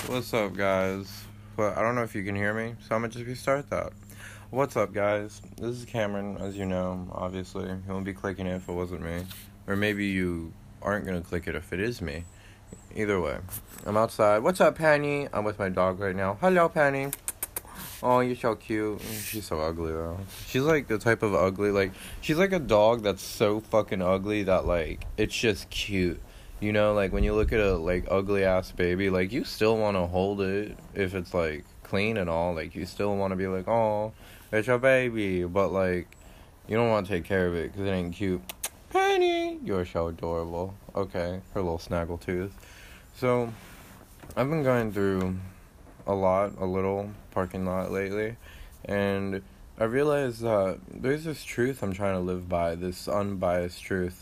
What's up, guys? Well, I don't know if you can hear me, so I'm gonna just restart that. What's up, guys? This is Cameron, as you know, obviously. You won't be clicking it if it wasn't me. Or maybe you aren't gonna click it if it is me. Either way. I'm outside. What's up, Penny? I'm with my dog right now. Hello, Penny. Oh, you're so cute. She's so ugly, though. She's, like, the type of ugly, like, she's like a dog that's so fucking ugly that, like, it's just cute. You know, like, when you look at a, like, ugly-ass baby, like, you still want to hold it if it's, like, clean and all. Like, you still want to be like, oh, it's your baby. But, like, you don't want to take care of it because it ain't cute. Penny! You're so adorable. Okay, her little snaggle tooth. So, I've been going through a little parking lot lately, and I realized that there's this truth I'm trying to live by, this unbiased truth.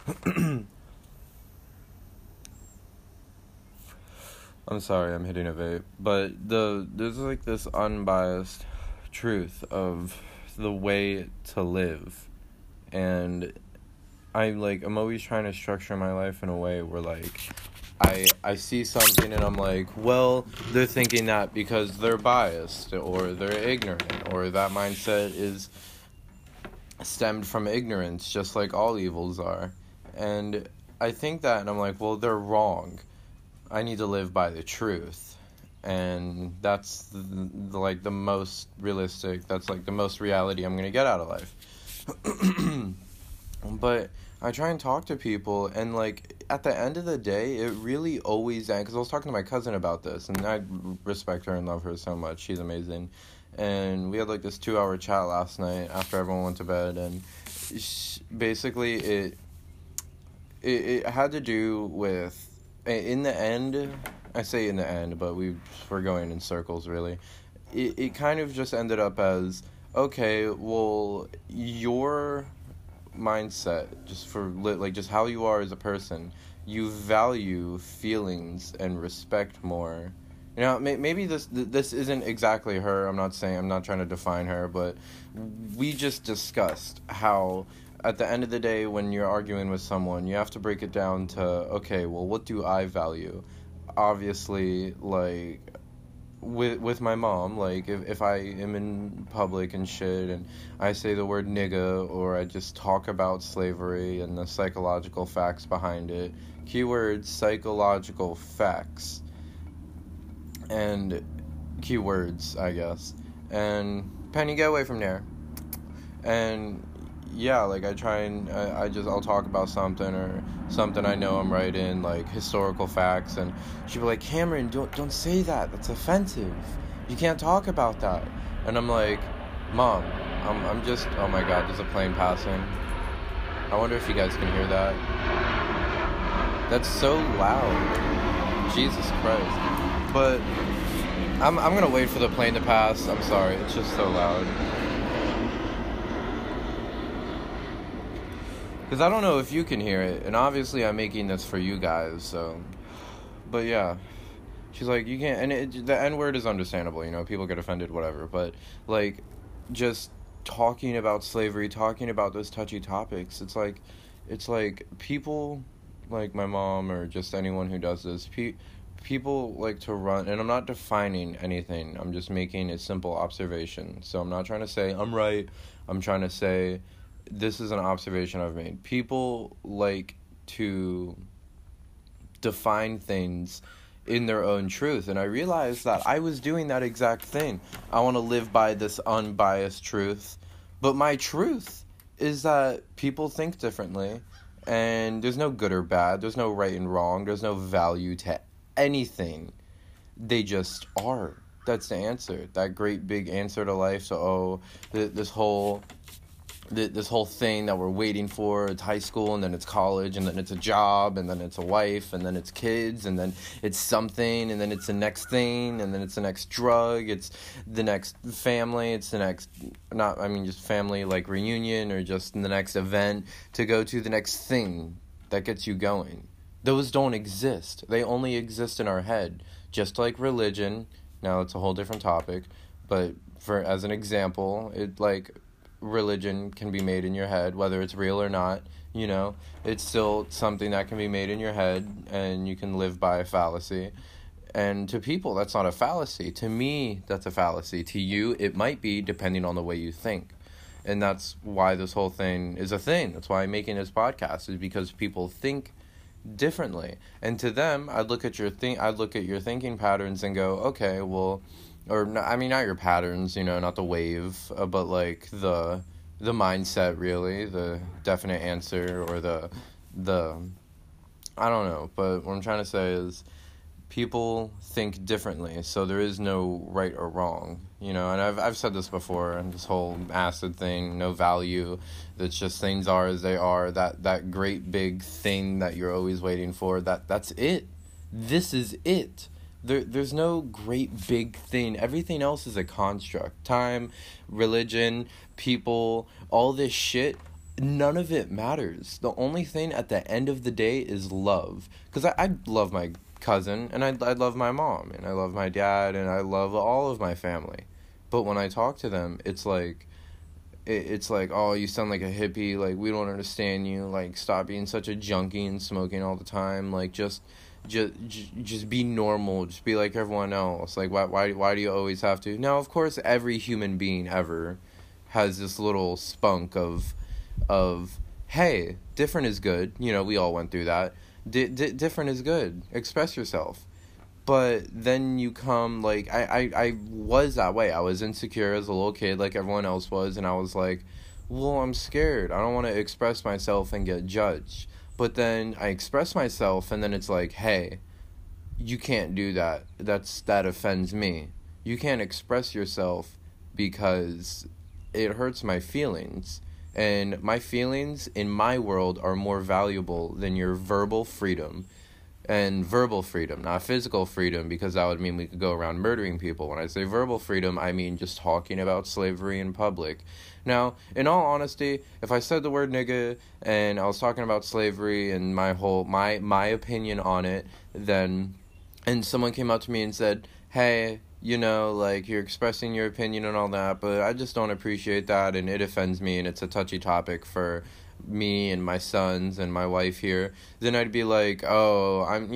I'm sorry, I'm hitting a vape, but there's like this unbiased truth of the way to live, and I'm always trying to structure my life in a way where, like, I see something and I'm like, well, they're thinking that because they're biased or they're ignorant, or that mindset is stemmed from ignorance, just like all evils are. And I think that, and I'm like, well, they're wrong. I need to live by the truth. And that's the most realistic, that's like the most reality I'm going to get out of life. But I try and talk to people, and, like, at the end of the day, it really always ends, because I was talking to my cousin about this, and I respect her and love her so much. She's amazing. And we had, like, this 2-hour chat last night after everyone went to bed, and basically it had to do with, in the end, I say in the end, but we're going in circles, really. It kind of just ended up as, okay, well, your mindset, just for just how you are as a person, you value feelings and respect more. You know, maybe this isn't exactly her. I'm not trying to define her, but we just discussed how at the end of the day, when you're arguing with someone, you have to break it down to, okay, well, what do I value? Obviously, like, with my mom, like, if I am in public and shit and I say the word nigga, or I just talk about slavery and the psychological facts behind it, keywords, psychological facts, and keywords, I guess, and Penny, get away from there. And yeah, like, I try and I'll talk about something, or something I know I'm right in, like historical facts, and she'll be like, Cameron, don't say that, that's offensive, you can't talk about that. And I'm like, Mom, I'm just, oh my god, there's a plane passing. I wonder if you guys can hear that. That's so loud. Jesus Christ. But I'm gonna wait for the plane to pass. I'm sorry, it's just so loud. Because I don't know if you can hear it, and obviously I'm making this for you guys, so. But yeah, she's like, you can't, and the N-word is understandable, you know, people get offended, whatever, but, like, just talking about slavery, talking about those touchy topics, it's like people, like my mom, or just anyone who does this, people like to run, and I'm not defining anything, I'm just making a simple observation, so I'm not trying to say I'm right, I'm trying to say, this is an observation I've made. People like to define things in their own truth, and I realized that I was doing that exact thing. I want to live by this unbiased truth, but my truth is that people think differently, and there's no good or bad, there's no right and wrong, there's no value to anything. They just are. That's the answer. That great big answer to life. So, this whole thing that we're waiting for, it's high school, and then it's college, and then it's a job, and then it's a wife, and then it's kids, and then it's something, and then it's the next thing, and then it's the next drug, it's the next family, it's the next, just family, like, reunion, or just the next event to go to, the next thing that gets you going. Those don't exist. They only exist in our head. Just like religion. Now, it's a whole different topic, but as an example, religion can be made in your head, whether it's real or not, you know, it's still something that can be made in your head, and you can live by a fallacy. And to people, that's not a fallacy. To me, that's a fallacy. To you, it might be, depending on the way you think. And that's why this whole thing is a thing. That's why I'm making this podcast, is because people think differently. And to them, I'd look at your thinking patterns and go, okay, well, I mean, not your patterns, not the wave, but like the mindset, really, the definite answer, or the I don't know. But what I'm trying to say is, people think differently, so there is no right or wrong, and I've said this before, and this whole acid thing, no value, that's just things are as they are, that great big thing that you're always waiting for, that's it. This is it. There's no great big thing. Everything else is a construct. Time, religion, people, all this shit, none of it matters. The only thing at the end of the day is love. Because I love my cousin, and I love my mom, and I love my dad, and I love all of my family. But when I talk to them, it's like, oh, you sound like a hippie, like, we don't understand you, like, stop being such a junkie and smoking all the time, like, just be normal, just be like everyone else, like, why do you always have to? Now, of course, every human being ever has this little spunk of hey, different is good, we all went through that. Different is good. Express yourself. But then you come, like, I was that way. I was insecure as a little kid, like everyone else was, and I was like, well, I'm scared. I don't want to express myself and get judged. But then I express myself, and then it's like, hey, you can't do that. That offends me. You can't express yourself because it hurts my feelings. And my feelings in my world are more valuable than your verbal freedom. And verbal freedom, not physical freedom, because that would mean we could go around murdering people. When I say verbal freedom, I mean just talking about slavery in public. Now, in all honesty, if I said the word nigga and I was talking about slavery and my opinion on it, then, and someone came up to me and said, hey, like, you're expressing your opinion and all that, but I just don't appreciate that, and it offends me, and it's a touchy topic for me and my sons and my wife here, then I'd be like, oh, I'm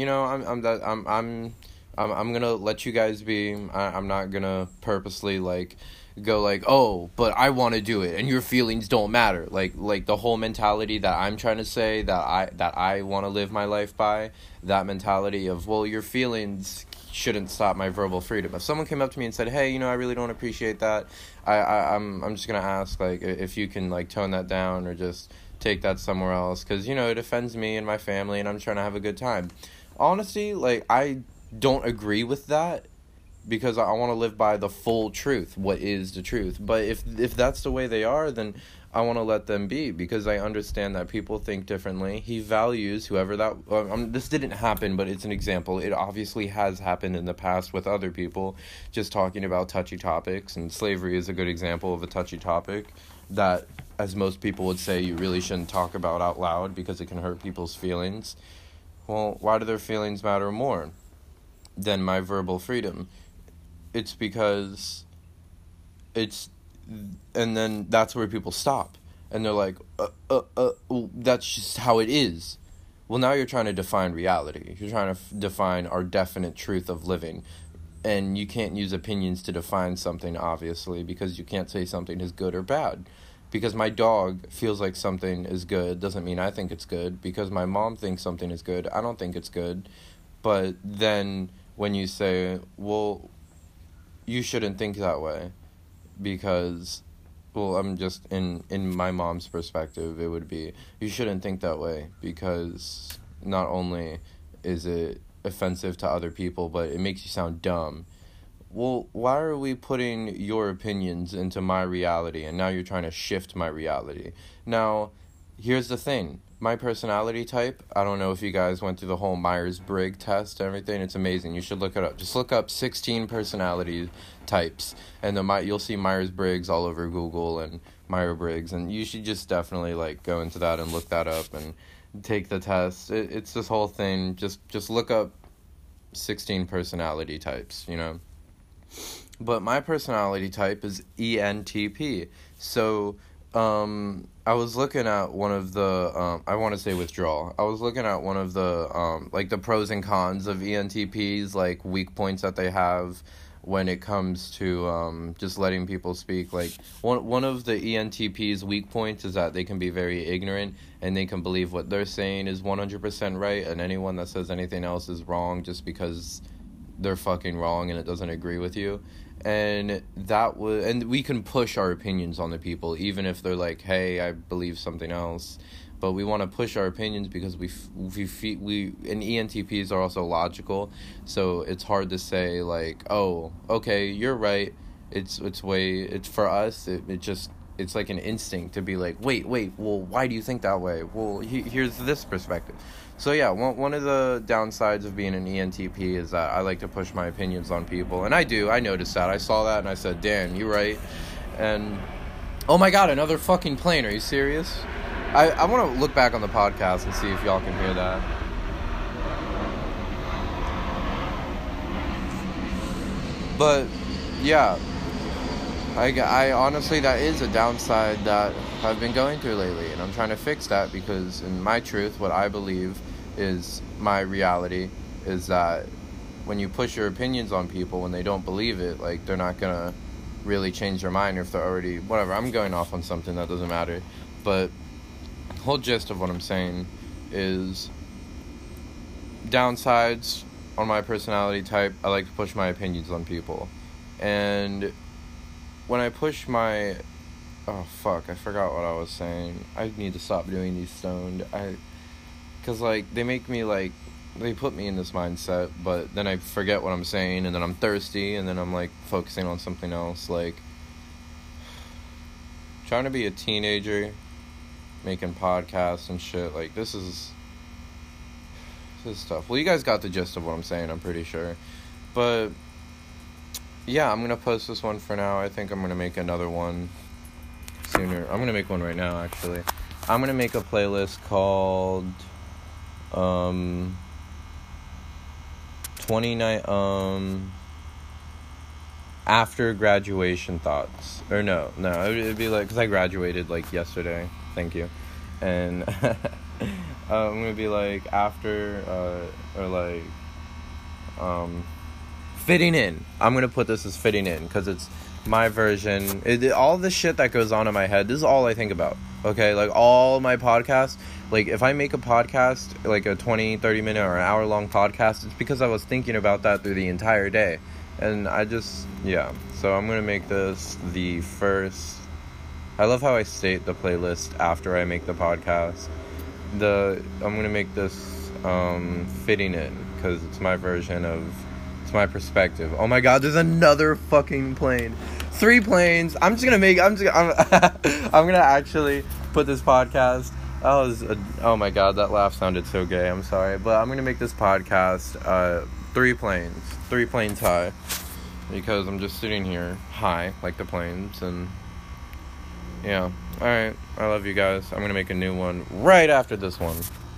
gonna let you guys be. I'm not gonna purposely, like, go like, oh, but I want to do it, and your feelings don't matter. Like the whole mentality that I'm trying to say, that I want to live my life by, that mentality of, well, your feelings shouldn't stop my verbal freedom. If someone came up to me and said, hey, I really don't appreciate that, I'm just gonna ask, like, if you can, like, tone that down or just take that somewhere else, because it offends me and my family, and I'm trying to have a good time. Honestly, like, I don't agree with that, because I want to live by the full truth. What is the truth? But if that's the way they are, then I want to let them be, because I understand that people think differently. He values whoever that... this didn't happen, but it's an example. It obviously has happened in the past with other people, just talking about touchy topics, and slavery is a good example of a touchy topic that, as most people would say, you really shouldn't talk about out loud because it can hurt people's feelings. Well, why do their feelings matter more than my verbal freedom? It's because and then that's where people stop. And they're like, that's just how it is. Well, now you're trying to define reality. You're trying to define our definite truth of living. And you can't use opinions to define something, obviously, because you can't say something is good or bad. Because my dog feels like something is good doesn't mean I think it's good. Because my mom thinks something is good, I don't think it's good. But then when you say, well, you shouldn't think that way, because, well, I'm just, in my mom's perspective, it would be, you shouldn't think that way, because not only is it offensive to other people, but it makes you sound dumb. Well, why are we putting your opinions into my reality, and now you're trying to shift my reality? Now, here's the thing. My personality type, I don't know if you guys went through the whole Myers-Briggs test and everything. It's amazing. You should look it up. Just look up 16 personality types, and you'll see Myers-Briggs all over Google and Myers-Briggs, and you should just definitely, like, go into that and look that up and take the test. It's this whole thing. Just look up 16 personality types, But my personality type is ENTP. So I was looking at one of the, I want to say withdrawal. I was looking at one of the, like, the pros and cons of ENTPs, like, weak points that they have when it comes to, just letting people speak. Like, one of the ENTPs' weak points is that they can be very ignorant, and they can believe what they're saying is 100% right, and anyone that says anything else is wrong just because they're fucking wrong and it doesn't agree with you. And and we can push our opinions on the people, even if they're like, hey, I believe something else. But we want to push our opinions because and ENTPs are also logical. So it's hard to say like, oh, okay, you're right. It's for us. It's like an instinct to be like, wait, well, why do you think that way? Well, here's this perspective. So yeah, one of the downsides of being an ENTP is that I like to push my opinions on people. And I noticed that. I saw that and I said, damn, you're right. And, oh my god, another fucking plane. Are you serious? I want to look back on the podcast and see if y'all can hear that. But, yeah. I honestly, that is a downside that I've been going through lately, and I'm trying to fix that because in my truth, what I believe is my reality is that when you push your opinions on people when they don't believe it, like, they're not gonna really change their mind if they're already, whatever, I'm going off on something that doesn't matter, but the whole gist of what I'm saying is downsides on my personality type, I like to push my opinions on people, and when I push my... Oh, fuck, I forgot what I was saying. I need to stop doing these stoned. Because, like, they make me, like... They put me in this mindset, but then I forget what I'm saying, and then I'm thirsty, and then I'm, like, focusing on something else. Like, trying to be a teenager, making podcasts and shit. Like, this is tough. Well, you guys got the gist of what I'm saying, I'm pretty sure. But... yeah, I'm gonna post this one for now. I think I'm gonna make another one sooner. I'm gonna make one right now, actually. I'm gonna make a playlist called 29 after graduation thoughts. Or no, it'd be like, because I graduated like yesterday. Thank you. And I'm gonna be like after or like fitting in. I'm going to put this as fitting in because it's my version. All the shit that goes on in my head, this is all I think about. Okay? Like, all my podcasts, like, if I make a podcast, like a 20, 30-minute or an hour-long podcast, it's because I was thinking about that through the entire day. And yeah. So I'm going to make this the first... I love how I state the playlist after I make the podcast. I'm going to make this fitting in because it's my version of... my perspective. Oh my god, there's another fucking plane. 3 planes. I'm gonna actually put this podcast. Oh my god, that laugh sounded so gay. I'm sorry, but I'm gonna make this podcast 3 planes high, because I'm just sitting here high like the planes. And yeah, alright, I love you guys. I'm gonna make a new one right after this one.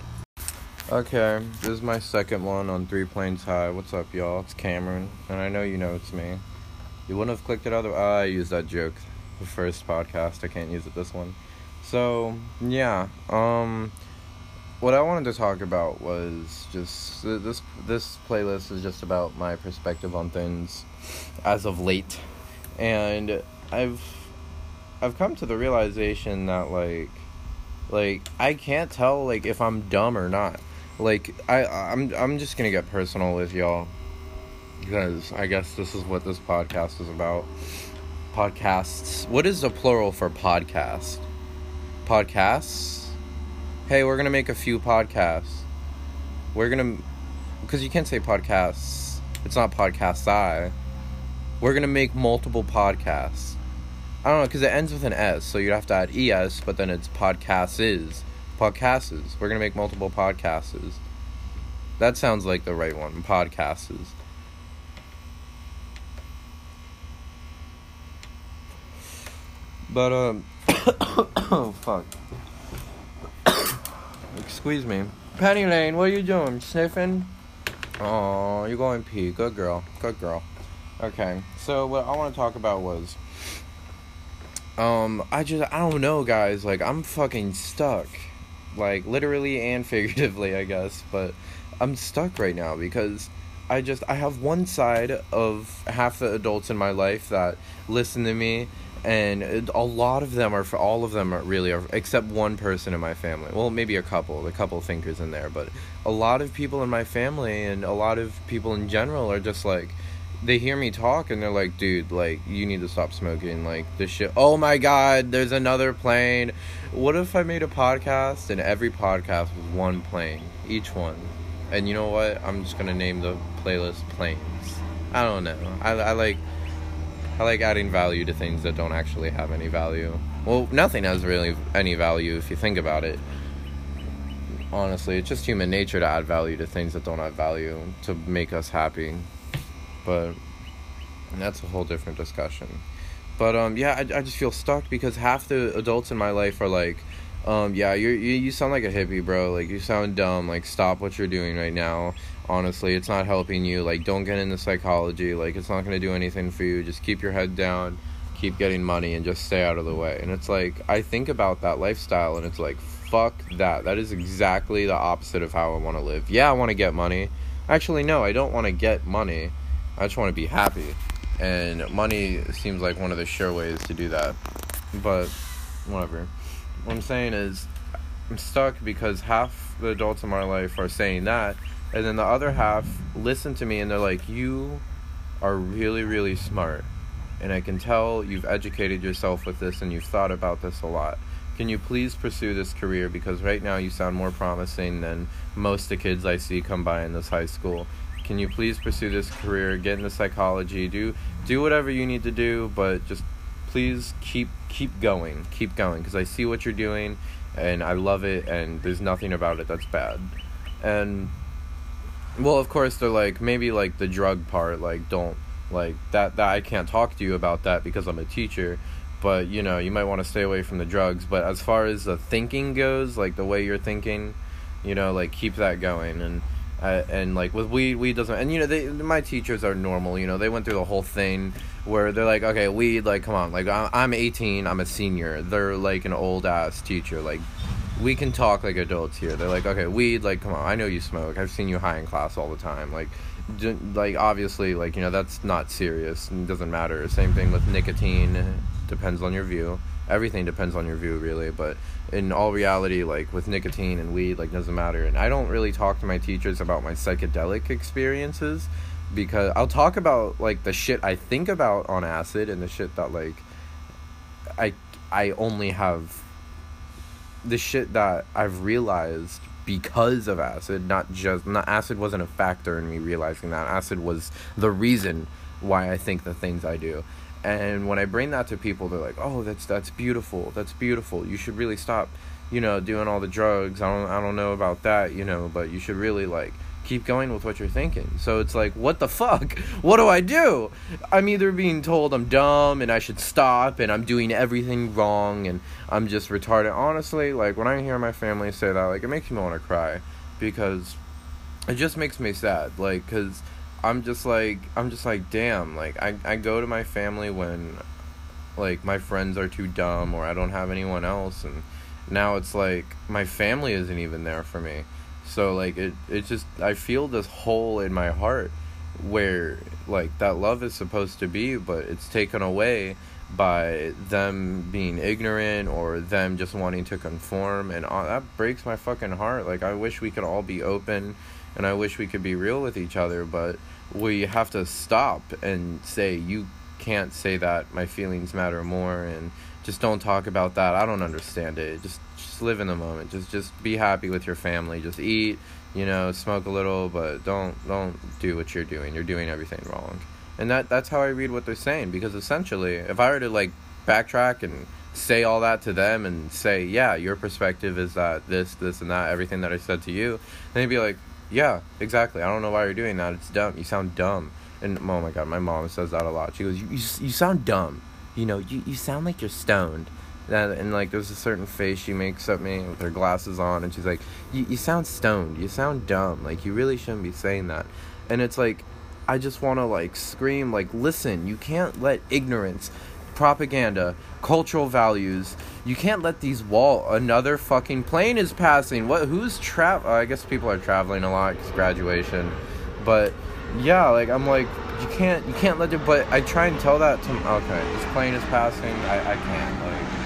Okay, this is my second one on 3 planes high. What's up, y'all? It's Cameron, and I know you know it's me. You wouldn't have clicked it otherwise. I used that joke the first podcast. I can't use it this one. So, yeah. What I wanted to talk about was just... This playlist is just about my perspective on things as of late. And I've come to the realization that, like, I can't tell, like, if I'm dumb or not. Like, I'm just gonna get personal with y'all, because I guess this is what this podcast is about. Podcasts. What is the plural for podcast? Podcasts? Hey, we're gonna make a few podcasts. Because you can't say podcasts. It's not podcasts. We're gonna make multiple podcasts. I don't know, because it ends with an S, so you'd have to add ES, but then it's podcasts. Podcasts. We're gonna make multiple podcasts. That sounds like the right one. Podcasts. But, oh, fuck. Excuse me. Penny Lane, what are you doing? Sniffing? Oh, you're going pee. Good girl. Good girl. Okay, so what I want to talk about was... I don't know, guys. Like, I'm fucking stuck. Like, literally and figuratively, I guess. But I'm stuck right now because I have one side of half the adults in my life that listen to me, and a lot of them are, for all of them are really, except one person in my family. Well, maybe a couple thinkers in there, but a lot of people in my family and a lot of people in general are just like, they hear me talk and they're like, dude, like, you need to stop smoking, like, this shit. Oh my god, there's another plane. What if I made a podcast and every podcast was one plane, each one? And you know what? I'm just gonna name the playlist Planes. I don't know. I like adding value to things that don't actually have any value. Well, nothing has really any value if you think about it. Honestly, it's just human nature to add value to things that don't have value to make us happy. But that's a whole different discussion. But yeah, I just feel stuck because half the adults in my life are like, yeah, you sound like a hippie, bro. Like, you sound dumb. Like, stop what you're doing right now. Honestly, it's not helping you. Like, don't get into psychology. Like, it's not gonna do anything for you. Just keep your head down, keep getting money, and just stay out of the way. And it's like, I think about that lifestyle, and it's like, fuck that. That is exactly the opposite of how I want to live. Yeah, I want to get money. Actually, no, I don't want to get money. I just want to be happy, and money seems like one of the sure ways to do that, but whatever. What I'm saying is, I'm stuck because half the adults in my life are saying that, and then the other half listen to me and they're like, you are really, really smart, and I can tell you've educated yourself with this and you've thought about this a lot. Can you please pursue this career, because right now you sound more promising than most of the kids I see come by in this high school. Can you please pursue this career, get into psychology, do whatever you need to do, but just please keep going, because I see what you're doing, and I love it, and there's nothing about it that's bad. And, well, of course, they're like, maybe, like, the drug part, like, don't, like, that I can't talk to you about that because I'm a teacher, but, you know, you might want to stay away from the drugs. But as far as the thinking goes, like, the way you're thinking, you know, like, keep that going. And like with weed doesn't, and you know, my teachers are normal, you know, they went through the whole thing where they're like, okay, weed, like, come on, like, I'm 18, I'm a senior, they're like an old ass teacher, like, we can talk like adults here. They're like, okay, weed, like, come on, I know you smoke, I've seen you high in class all the time, like, obviously, like, you know, that's not serious and doesn't matter. Same thing with nicotine, depends on your view. Everything depends on your view, really, but in all reality, like, with nicotine and weed, like, doesn't matter. And I don't really talk to my teachers about my psychedelic experiences, because I'll talk about, like, the shit I think about on acid, and the shit that, like, I only have, the shit that I've realized because of acid, not acid wasn't a factor in me realizing that. Acid was the reason why I think the things I do. And when I bring that to people, they're like, oh, that's beautiful. That's beautiful. You should really stop, you know, doing all the drugs. I don't know about that, you know, but you should really, like, keep going with what you're thinking. So it's like, what the fuck? What do I do? I'm either being told I'm dumb and I should stop and I'm doing everything wrong and I'm just retarded. Honestly, like, when I hear my family say that, like, it makes me want to cry, because it just makes me sad. Like, because I'm just like, damn, like, I go to my family when, like, my friends are too dumb or I don't have anyone else, and now it's like my family isn't even there for me. So, like, it just, I feel this hole in my heart where, like, that love is supposed to be, but it's taken away by them being ignorant or them just wanting to conform, and that breaks my fucking heart. Like, I wish we could all be open, and I wish we could be real with each other, but we have to stop and say, you can't say that, my feelings matter more, and just don't talk about that. I don't understand it. Just live in the moment. Just be happy with your family. Just eat, you know, smoke a little, but don't do what you're doing. You're doing everything wrong. And that's how I read what they're saying, because essentially, if I were to, like, backtrack and say all that to them and say, yeah, your perspective is that this and that, everything that I said to you, then they'd be like, yeah, exactly. I don't know why you're doing that. It's dumb. You sound dumb. And, oh my God, my mom says that a lot. She goes, you sound dumb. You know, you sound like you're stoned. And, like, there's a certain face she makes at me with her glasses on, and she's like, you sound stoned. You sound dumb. Like, you really shouldn't be saying that. And it's like, I just want to, like, scream, like, listen, you can't let ignorance propaganda, cultural values. You can't let these another fucking plane is passing. I guess people are traveling a lot because graduation. But yeah, like I'm like, you can't let it. But I try and tell that to, okay, this plane is passing. I can't,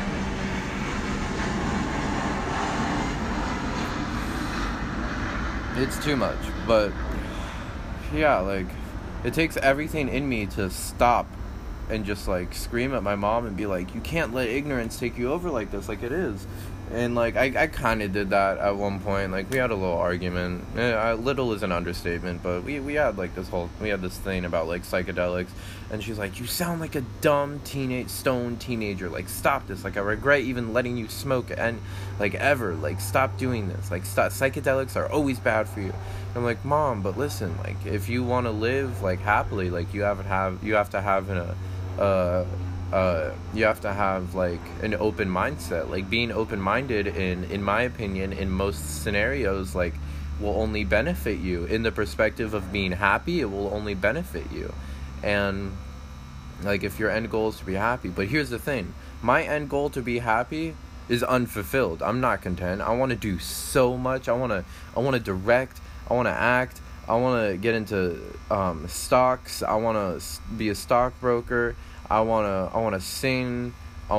like, it's too much. But yeah, like, it takes everything in me to stop and just, like, scream at my mom and be like, you can't let ignorance take you over like this, like it is. And, like, I kind of did that at one point. Like, we had a little argument. Little is an understatement, but we had, like, we had this thing about, like, psychedelics. And she's like, you sound like a dumb stoned teenager. Like, stop this. Like, I regret even letting you smoke and, like, ever. Like, stop doing this. Like, psychedelics are always bad for you. And I'm like, Mom, but listen, like, if you want to live, like, happily, like, you have to have like an open mindset. Like, being open-minded in my opinion, in most scenarios, like, will only benefit you. In the perspective of being happy, it will only benefit you. And, like, if your end goal is to be happy. But here's the thing, my end goal to be happy is unfulfilled. I'm not content. I want to do so much. I want to direct, I want to act, I want to get into stocks, I want to be a stockbroker, I want to sing,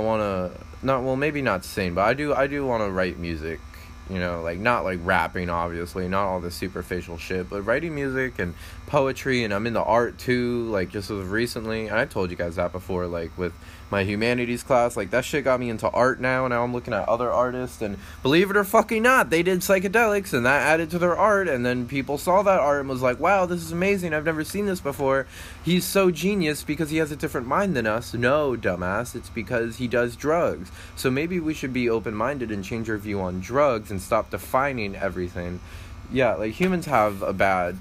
maybe not sing, but I do want to write music, you know, like, not like rapping, obviously, not all the superficial shit, but writing music and poetry. And I'm into art too, like, just as recently, and I told you guys that before, like, with my humanities class, like, that shit got me into art now I'm looking at other artists, and believe it or fucking not, they did psychedelics, and that added to their art, and then people saw that art and was like, wow, this is amazing, I've never seen this before, he's so genius because he has a different mind than us. No, dumbass, it's because he does drugs. So maybe we should be open-minded and change our view on drugs and stop defining everything. Yeah, like, humans have a bad,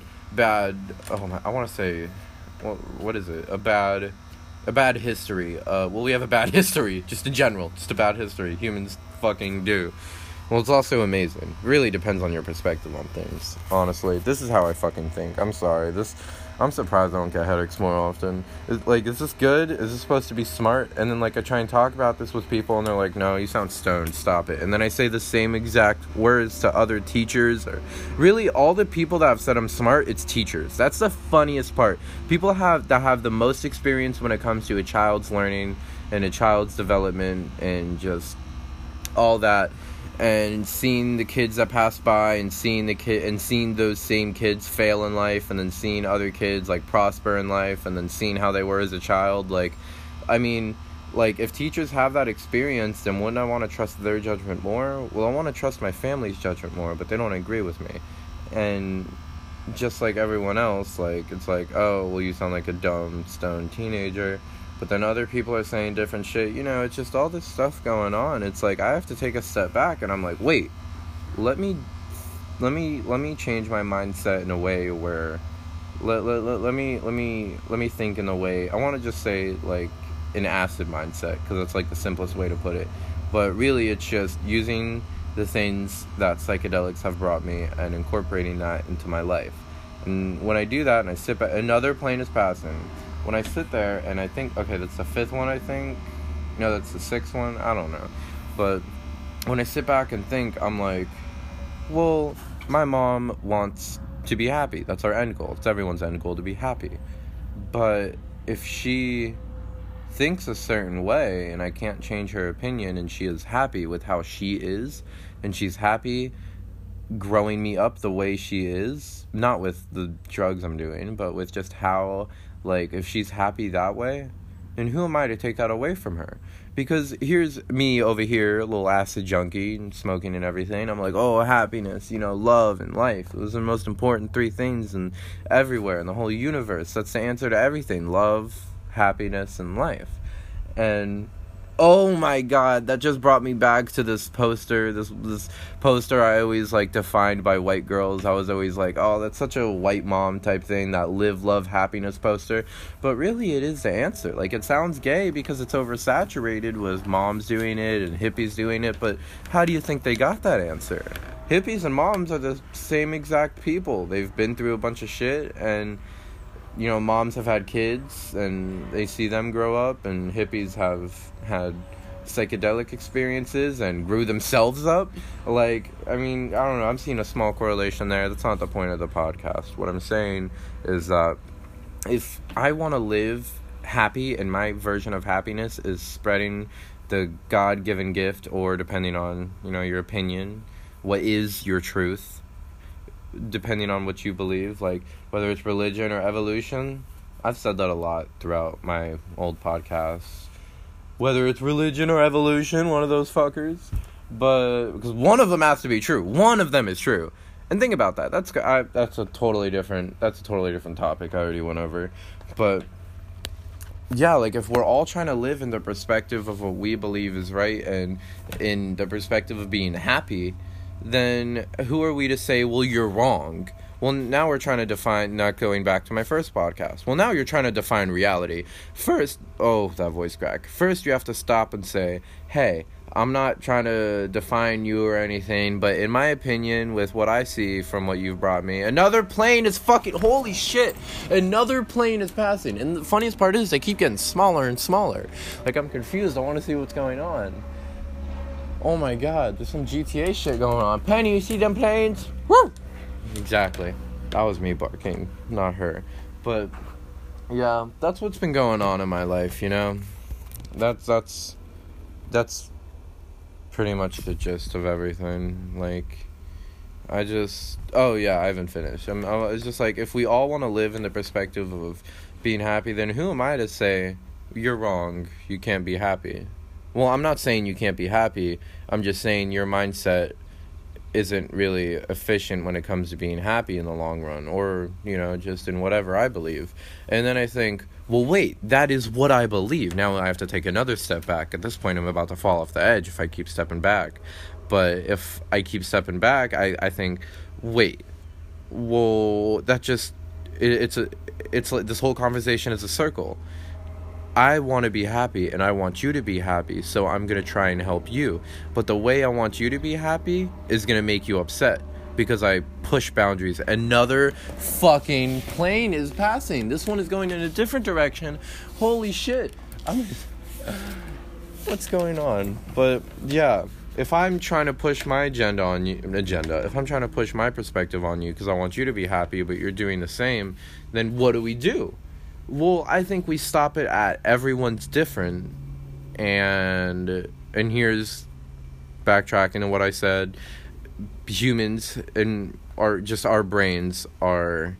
I want to say, what is it, a bad history. We have a bad history, just in general, just a bad history. Humans fucking do. Well, it's also amazing. Really depends on your perspective on things, honestly. This is how I fucking think. I'm sorry. I'm surprised I don't get headaches more often. Is this good? Is this supposed to be smart? And then, like, I try and talk about this with people, and they're like, no, you sound stoned, stop it. And then I say the same exact words to other teachers, or really all the people that have said I'm smart, it's teachers. That's the funniest part. People that have the most experience when it comes to a child's learning and a child's development and just all that, and seeing the kids that pass by, and seeing those same kids fail in life, and then seeing other kids, like, prosper in life, and then seeing how they were as a child. Like, I mean, like, if teachers have that experience, then wouldn't I want to trust their judgment more? Well, I want to trust my family's judgment more, but they don't agree with me. And just like everyone else, like, it's like, oh, well, you sound like a dumb, stoned teenager. But then other people are saying different shit. You know, it's just all this stuff going on. It's like, I have to take a step back, and I'm like, wait, let me change my mindset in a way where, let me think in a way, I want to just say, like, an acid mindset, because that's, like, the simplest way to put it. But really, it's just using the things that psychedelics have brought me and incorporating that into my life. And when I do that, and I sit back, another plane is passing. When I sit there and I think, okay, that's the fifth one, I think. No, that's the sixth one. I don't know. But when I sit back and think, I'm like, well, my mom wants to be happy. That's our end goal. It's everyone's end goal to be happy. But if she thinks a certain way and I can't change her opinion, and she is happy with how she is, and she's happy growing me up the way she is, not with the drugs I'm doing, but with just how, like, if she's happy that way, then who am I to take that away from her? Because here's me over here, a little acid junkie, and smoking and everything. I'm like, oh, happiness, you know, love and life. Those are the most important three things in everywhere in the whole universe. That's the answer to everything. Love, happiness, and life. And oh my god, that just brought me back to this poster, this poster I always, like, defined by white girls. I was always like, oh, that's such a white mom type thing, that live, love, happiness poster. But really, it is the answer. Like, it sounds gay because it's oversaturated with moms doing it and hippies doing it, but how do you think they got that answer? Hippies and moms are the same exact people. They've been through a bunch of shit, and moms have had kids and they see them grow up, and hippies have had psychedelic experiences and grew themselves up. Like, I mean, I don't know, I'm seeing a small correlation there. That's not the point of the podcast. What I'm saying is that if I want to live happy, and my version of happiness is spreading the God-given gift, or depending on, your opinion, what is your truth, depending on what you believe, like, whether it's religion or evolution. I've said that a lot throughout my old podcasts. Whether it's religion or evolution, one of those fuckers. But, because one of them has to be true. One of them is true. And think about that. That's a totally different topic I already went over. But, yeah, like, if we're all trying to live in the perspective of what we believe is right, and in the perspective of being happy, then who are we to say, well, you're wrong? Well, now we're trying to define, not going back to my first podcast. Well, now you're trying to define reality. First, that voice crack. First, you have to stop and say, hey, I'm not trying to define you or anything, but in my opinion, with what I see from what you've brought me, another plane is holy shit, another plane is passing. And the funniest part is they keep getting smaller and smaller. Like, I'm confused. I want to see what's going on. Oh my god, there's some GTA shit going on. Penny, you see them planes? Woo! Exactly. That was me barking, not her. But, yeah, that's what's been going on in my life, That's pretty much the gist of everything. Like, I haven't finished. It's just like, if we all want to live in the perspective of being happy, then who am I to say, you're wrong, you can't be happy? Well, I'm not saying you can't be happy. I'm just saying your mindset isn't really efficient when it comes to being happy in the long run, or, just in whatever I believe. And then I think, well, wait, that is what I believe. Now I have to take another step back. At this point, I'm about to fall off the edge if I keep stepping back. But if I keep stepping back, I think, wait, well, that just, it's like this whole conversation is a circle. I want to be happy, and I want you to be happy, so I'm going to try and help you. But the way I want you to be happy is going to make you upset, because I push boundaries. Another fucking plane is passing. This one is going in a different direction. Holy shit. What's going on? But, yeah, if I'm trying to push my if I'm trying to push my perspective on you because I want you to be happy, but you're doing the same, then what do? Well, I think we stop it at everyone's different, and here's backtracking to what I said. Humans and our brains are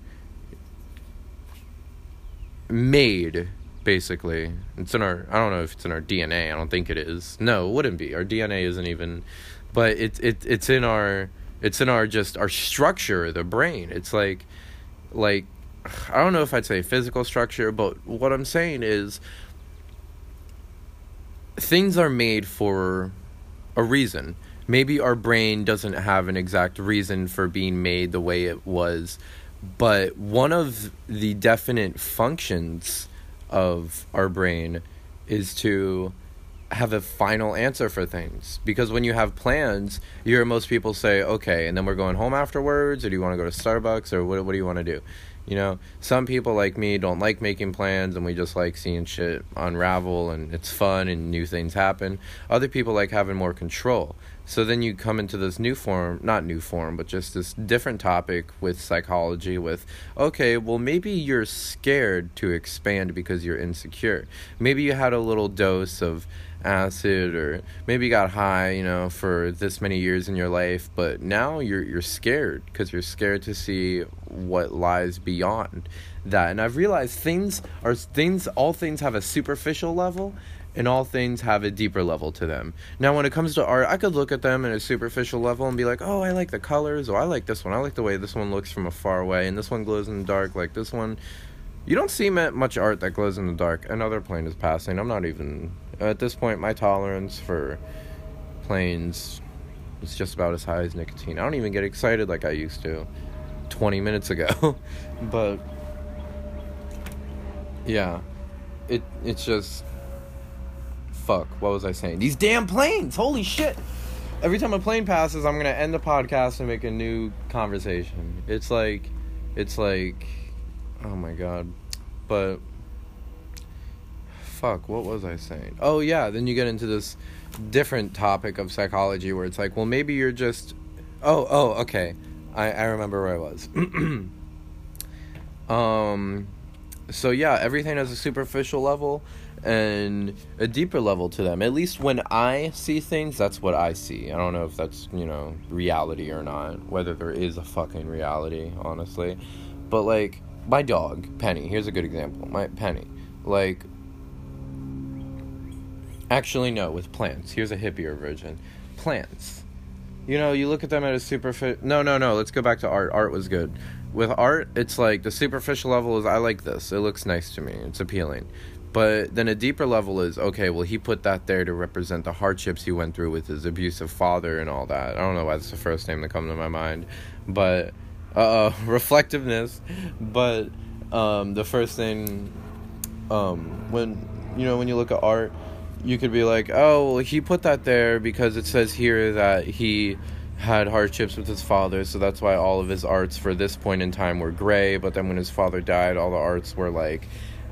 made, basically. It's in our, I don't know if it's in our DNA. I don't think it is. No, it wouldn't be. Our DNA isn't even, but it's in our just our structure, the brain. It's like I don't know if I'd say physical structure, but what I'm saying is things are made for a reason. Maybe our brain doesn't have an exact reason for being made the way it was, but one of the definite functions of our brain is to have a final answer for things. Because when you have plans, you hear most people say, okay, and then we're going home afterwards, or do you want to go to Starbucks, or what do you want to do? Some people like me don't like making plans, and we just like seeing shit unravel, and it's fun, and new things happen. Other people like having more control. So then you come into this not new form, but just this different topic with psychology with, okay, well, maybe you're scared to expand because you're insecure. Maybe you had a little dose of acid, or maybe you got high, for this many years in your life, but now you're scared because you're scared to see what lies beyond that. And I've realized all things have a superficial level, and all things have a deeper level to them. Now, when it comes to art, I could look at them at a superficial level and be like, oh, I like the colors, or I like this one. I like the way this one looks from a far away, and this one glows in the dark like this one. You don't see much art that glows in the dark. Another plane is passing. I'm not even... At this point, my tolerance for planes is just about as high as nicotine. I don't even get excited like I used to 20 minutes ago. But, yeah. It's just... Fuck, what was I saying? These damn planes! Holy shit! Every time a plane passes, I'm gonna end the podcast and make a new conversation. It's like... Oh my god. But fuck, what was I saying? Oh yeah, then you get into this different topic of psychology where it's like, well, maybe you're just okay, I remember where I was. So yeah, everything has a superficial level and a deeper level to them. At least when I see things, that's what I see. I don't know if that's, reality or not, whether there is a fucking reality, honestly. But, like, my dog, Penny, here's a good example. My Penny, like, actually, no, with plants. Here's a hippier version. Plants. You look at them at a superficial... No, let's go back to art. Art was good. With art, it's like the superficial level is, I like this. It looks nice to me. It's appealing. But then a deeper level is, okay, well, he put that there to represent the hardships he went through with his abusive father and all that. I don't know why that's the first name that comes to my mind. But, reflectiveness. But, the first thing, when you look at art, you could be like, oh, well, he put that there because it says here that he had hardships with his father, so that's why all of his arts for this point in time were gray, but then when his father died, all the arts were like,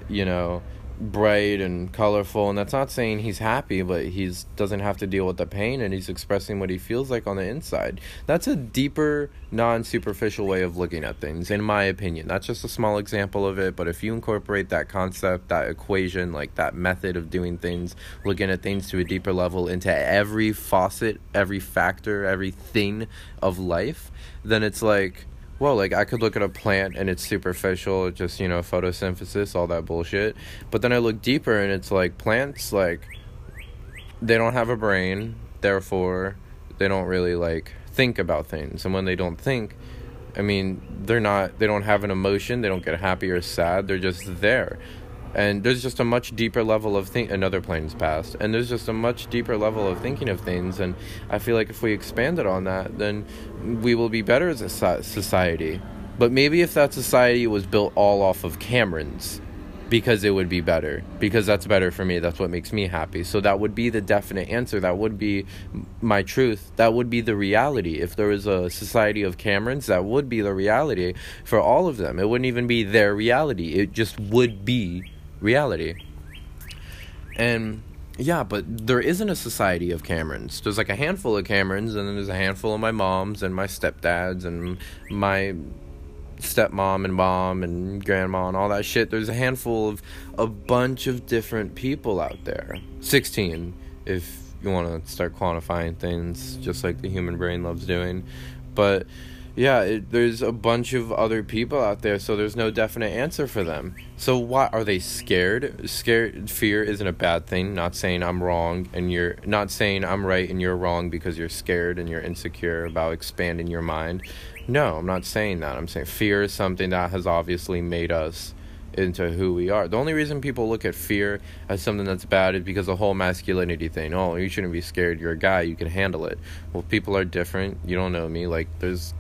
bright and colorful. And that's not saying he's happy, but he's doesn't have to deal with the pain, and he's expressing what he feels like on the inside. That's a deeper, non-superficial way of looking at things, in my opinion. That's just a small example of it, but if you incorporate that concept, that equation, like that method of doing things, looking at things to a deeper level into every facet, every factor, everything of life, then it's like, well, like, I could look at a plant and it's superficial, just, photosynthesis, all that bullshit. But then I look deeper and it's like, plants, like, they don't have a brain, therefore, they don't really, like, think about things. And when they don't think, I mean, they don't have an emotion, they don't get happy or sad, they're just there. And there's just a much deeper level of another plane's passed, and there's just a much deeper level of thinking of things, and I feel like if we expanded on that, then we will be better as a society. But maybe if that society was built all off of Camerons, because it would be better, because that's better for me, that's what makes me happy. So that would be the definite answer, that would be my truth, that would be the reality. If there was a society of Camerons, that would be the reality for all of them. It wouldn't even be their reality, it just would be reality. And yeah, but there isn't a society of Camerons. There's like a handful of Camerons, and then there's a handful of my moms and my stepdads and my stepmom and mom and grandma and all that shit. There's a handful of a bunch of different people out there. 16 if you want to start quantifying things, just like the human brain loves doing. But yeah, there's a bunch of other people out there, so there's no definite answer for them. So why are they scared? Fear isn't a bad thing. Not saying I'm wrong and you're not saying I'm right and you're wrong because you're scared and you're insecure about expanding your mind. No, I'm not saying that. I'm saying fear is something that has obviously made us into who we are. The only reason people look at fear as something that's bad is because the whole masculinity thing. Oh, you shouldn't be scared. You're a guy. You can handle it. Well, people are different. You don't know me. Like, there's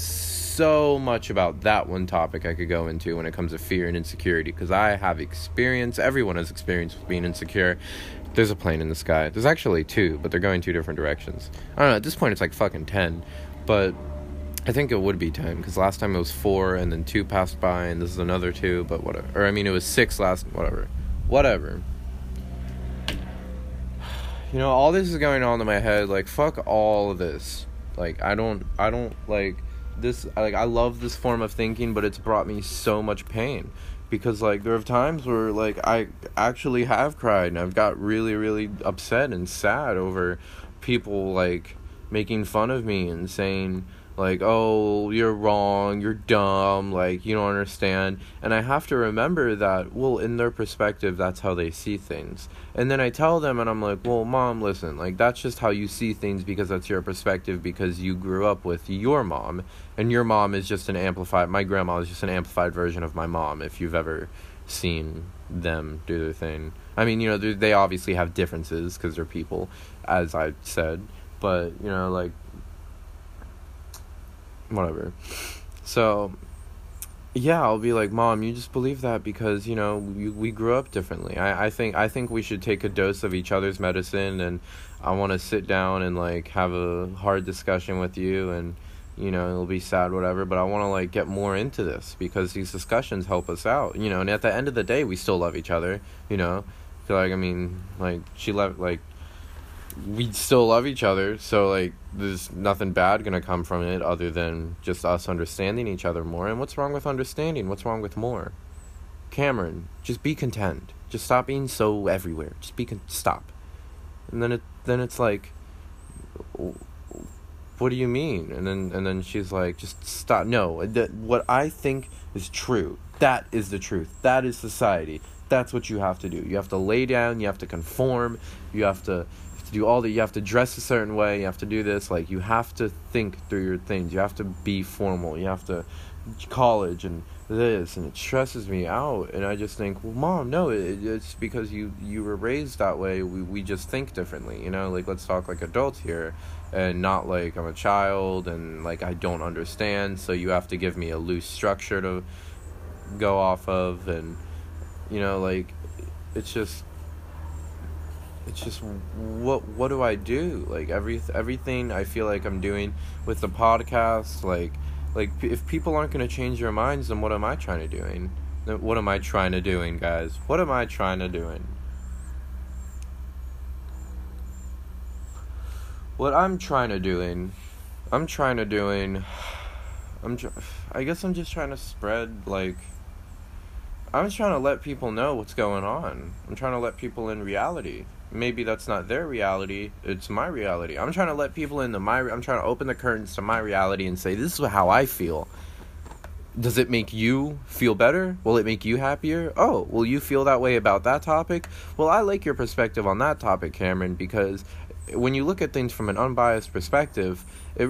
so much about that one topic I could go into when it comes to fear and insecurity, because I have experience. Everyone has experience with being insecure. There's a plane in the sky. There's actually two, but they're going two different directions. I don't know, at this point it's like fucking 10, but I think it would be 10, because last time it was 4, and then 2 passed by, and this is another 2, but whatever. Or, I mean, it was 6 last, whatever. All this is going on in my head, like, fuck all of this. Like, I don't, like, this, like, I love this form of thinking, but it's brought me so much pain, because, like, there are times where, like, I actually have cried, and I've got really, really upset and sad over people, like, making fun of me and saying, like, oh, you're wrong, you're dumb, like, you don't understand. And I have to remember that, well, in their perspective, that's how they see things. And then I tell them, and I'm like, well, Mom, listen, like, that's just how you see things because that's your perspective, because you grew up with your mom, and your mom is just my grandma is just an amplified version of my mom, if you've ever seen them do their thing. I mean, they obviously have differences, because they're people, as I said, but, like, whatever. So, yeah, I'll be like, Mom, you just believe that because, we grew up differently. I think we should take a dose of each other's medicine, and I want to sit down and, like, have a hard discussion with you and, you know, it'll be sad, whatever, but I want to, like, get more into this because these discussions help us out, you know, and at the end of the day, we still love each other, you know, so, like, I mean, like, we still love each other, so, like, there's nothing bad gonna come from it other than just us understanding each other more. And what's wrong with understanding? What's wrong with more? Cameron, just be content. Just stop being so everywhere. Just stop. And then it's like, what do you mean? And then she's like, just stop. No, what I think is true, that is the truth. That is society. That's what you have to do. You have to lay down, you have to conform, you have to do all that. You have to dress a certain way, you have to do this. Like, you have to think through your things. You have to be formal. You have to college and this, and it stresses me out. And I just think, well, Mom, no, it's because you were raised that way. We just think differently, you know? Like, let's talk like adults here, and not like I'm a child and like I don't understand, so you have to give me a loose structure to go off of. And, you know, like, it's just what do I do? Like, everything I feel like I'm doing with the podcast, like if people aren't going to change their minds, then what am I trying to doing? What am I trying to doing, guys? What am I trying to doing? What I'm trying to doing, I guess I'm just trying to spread, like, I'm just trying to let people know what's going on. I'm trying to let people in reality. Maybe that's not their reality, it's my reality. I'm trying to let people into I'm trying to open the curtains to my reality and say, this is how I feel. Does it make you feel better? Will it make you happier? Oh, will you feel that way about that topic? Well, I like your perspective on that topic, Cameron, because when you look at things from an unbiased perspective,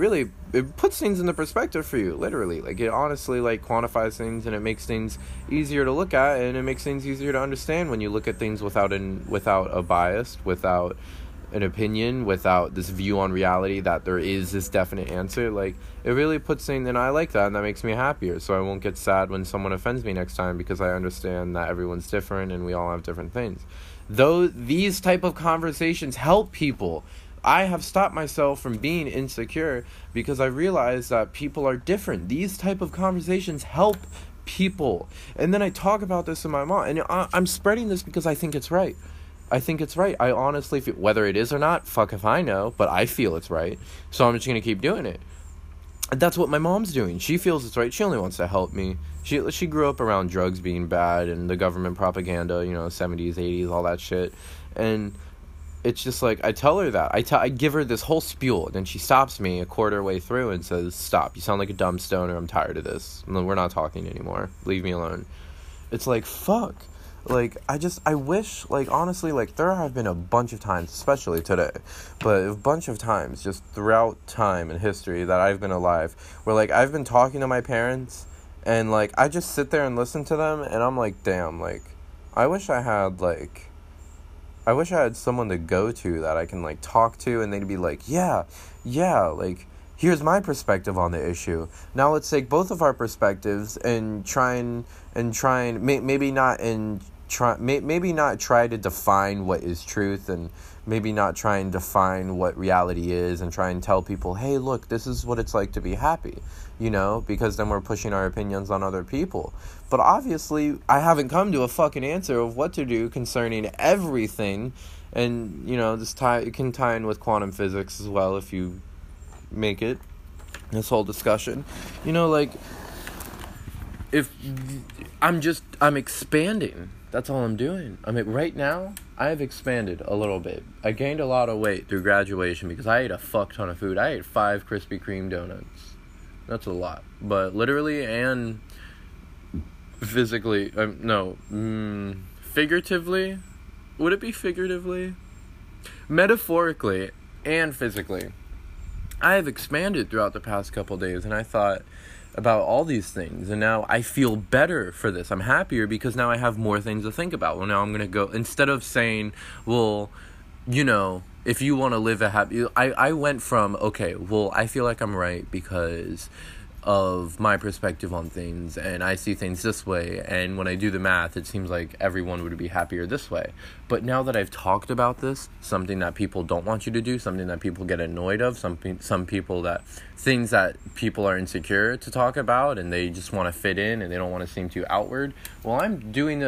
it puts things into perspective for you, literally. Like, it honestly, like, quantifies things, and it makes things easier to look at, and it makes things easier to understand when you look at things without a bias, without an opinion, without this view on reality that there is this definite answer. Like, it really puts things, and I like that, and that makes me happier, so I won't get sad when someone offends me next time, because I understand that everyone's different and we all have different things. Though these type of conversations help people, I have stopped myself from being insecure because I realize that people are different. These type of conversations help people. And then I talk about this with my mom, and I'm spreading this because I think it's right. I honestly feel, whether it is or not, fuck if I know, but I feel it's right. So I'm just going to keep doing it. And that's what my mom's doing. She feels it's right. She only wants to help me. She grew up around drugs being bad and the government propaganda, you know, 70s, 80s, all that shit. And it's just like, I tell her that. I give her this whole spiel, and then she stops me a quarter way through and says, stop, you sound like a dumb stoner, I'm tired of this. No, we're not talking anymore. Leave me alone. It's like, fuck. Like, I wish, like, honestly, like, there have been a bunch of times, especially today, but a bunch of times just throughout time and history that I've been alive, where, like, I've been talking to my parents, and, like, I just sit there and listen to them, and I'm like, damn, like, I wish I had someone to go to that I can, like, talk to, and they'd be like, yeah, like, here's my perspective on the issue. Now let's take both of our perspectives and maybe not try to define what is truth, and maybe not try and define what reality is, and try and tell people, hey, look, this is what it's like to be happy, you know, because then we're pushing our opinions on other people. But obviously, I haven't come to a fucking answer of what to do concerning everything, and, you know, it can tie in with quantum physics as well if you make it, this whole discussion, you know, like, if I'm expanding, that's all I'm doing. I mean, right now, I have expanded a little bit. I gained a lot of weight through graduation because I ate a fuck ton of food. I ate 5 Krispy Kreme donuts. That's a lot, but literally and physically, figuratively, would it be figuratively? Metaphorically and physically. I have expanded throughout the past couple days, and I thought about all these things, and now I feel better for this. I'm happier because now I have more things to think about. Well, now I'm going to go, instead of saying, well, you know, if you want to live a happy, I went from, okay, well, I feel like I'm right because of my perspective on things, and I see things this way, and when I do the math, it seems like everyone would be happier this way. But now that I've talked about this, something that people don't want you to do, something that people get annoyed of, some people that, things that people are insecure to talk about, and they just want to fit in, and they don't want to seem too outward, well, I'm doing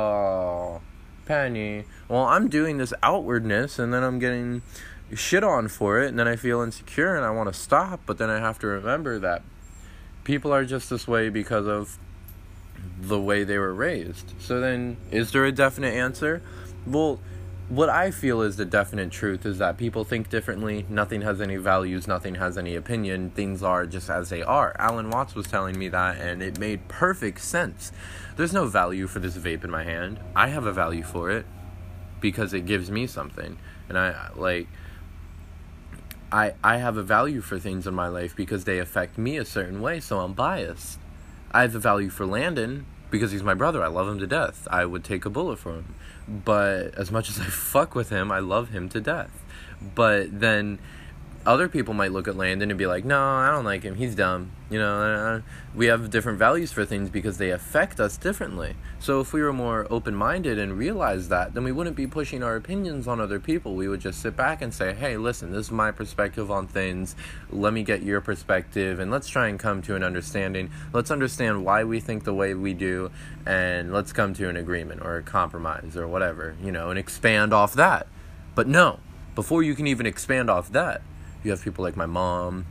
Penny, well, I'm doing this outwardness, and then I'm getting shit on for it, and then I feel insecure, and I want to stop, but then I have to remember that people are just this way because of the way they were raised. So then, is there a definite answer? Well, what I feel is the definite truth is that people think differently. Nothing has any values. Nothing has any opinion. Things are just as they are. Alan Watts was telling me that, and it made perfect sense. There's no value for this vape in my hand. I have a value for it because it gives me something. And I have a value for things in my life because they affect me a certain way, so I'm biased. I have a value for Landon because he's my brother. I love him to death. I would take a bullet for him. But as much as I fuck with him, I love him to death. But then other people might look at Landon and be like, no, I don't like him. He's dumb. You know, we have different values for things because they affect us differently. So if we were more open-minded and realized that, then we wouldn't be pushing our opinions on other people. We would just sit back and say, hey, listen, this is my perspective on things. Let me get your perspective, and let's try and come to an understanding. Let's understand why we think the way we do, and let's come to an agreement or a compromise or whatever, you know, and expand off that. But no, before you can even expand off that, you have people like my mom,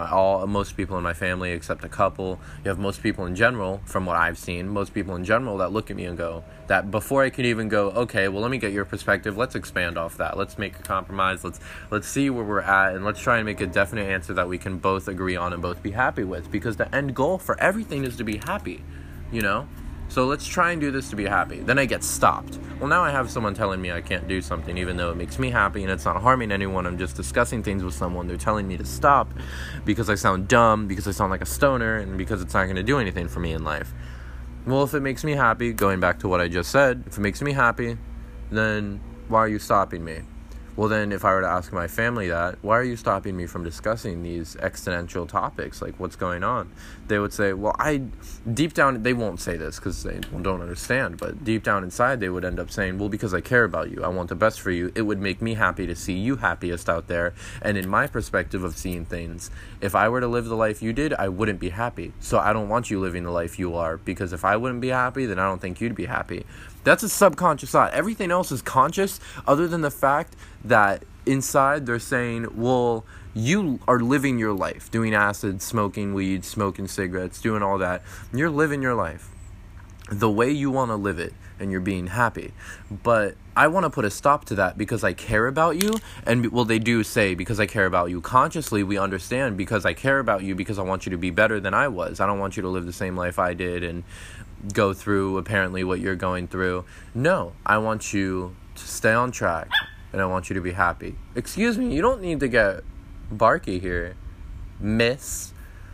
most people in my family except a couple. You have most people in general, from what I've seen, most people in general that look at me and go, that before I could even go, okay, well, let me get your perspective, let's expand off that. Let's make a compromise. Let's see where we're at, and let's try and make a definite answer that we can both agree on and both be happy with. Because the end goal for everything is to be happy, you know? So let's try and do this to be happy. Then I get stopped. Well, now I have someone telling me I can't do something, even though it makes me happy and it's not harming anyone. I'm just discussing things with someone. They're telling me to stop because I sound dumb, because I sound like a stoner, and because it's not going to do anything for me in life. Well, if it makes me happy, going back to what I just said, if it makes me happy, then why are you stopping me? Well, then, if I were to ask my family that, why are you stopping me from discussing these existential topics? Like, what's going on? They would say, well, deep down, they won't say this because they don't understand, but deep down inside, they would end up saying, well, because I care about you, I want the best for you, it would make me happy to see you happiest out there, and in my perspective of seeing things, if I were to live the life you did, I wouldn't be happy. So I don't want you living the life you are, because if I wouldn't be happy, then I don't think you'd be happy. That's a subconscious thought. Everything else is conscious, other than the fact that inside they're saying, well, you are living your life, doing acid, smoking weed, smoking cigarettes, doing all that. You're living your life the way you want to live it, and you're being happy. But I want to put a stop to that because I care about you. And, well, they do say, because I care about you. Consciously, we understand, because I care about you, because I want you to be better than I was. I don't want you to live the same life I did and go through apparently what you're going through. No, I want you to stay on track, and I want you to be happy. Excuse me, you don't need to get barky here, miss.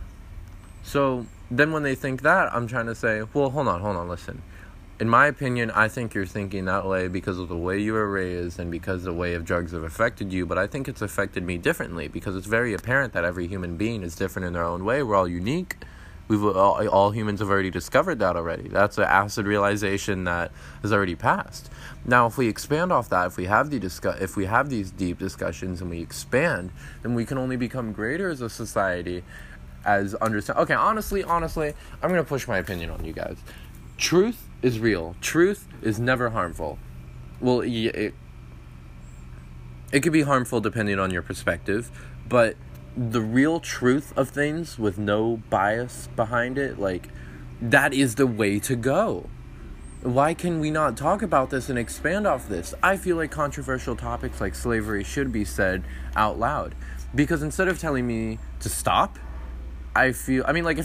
So then when they think that, I'm trying to say, well, hold on, listen. In my opinion, I think you're thinking that way because of the way you were raised and because the way of drugs have affected you, but I think it's affected me differently because it's very apparent that every human being is different in their own way. We're all unique. All humans have already discovered that already. That's an acid realization that has already passed. Now, if we expand off that, if we have these deep discussions and we expand, then we can only become greater as a society. Okay, honestly, I'm gonna push my opinion on you guys. Truth is real. Truth is never harmful. Well, it could be harmful depending on your perspective, but the real truth of things with no bias behind it, like, that is the way to go. Why can we not talk about this and expand off this? I feel like controversial topics like slavery should be said out loud, because instead of telling me to stop, if we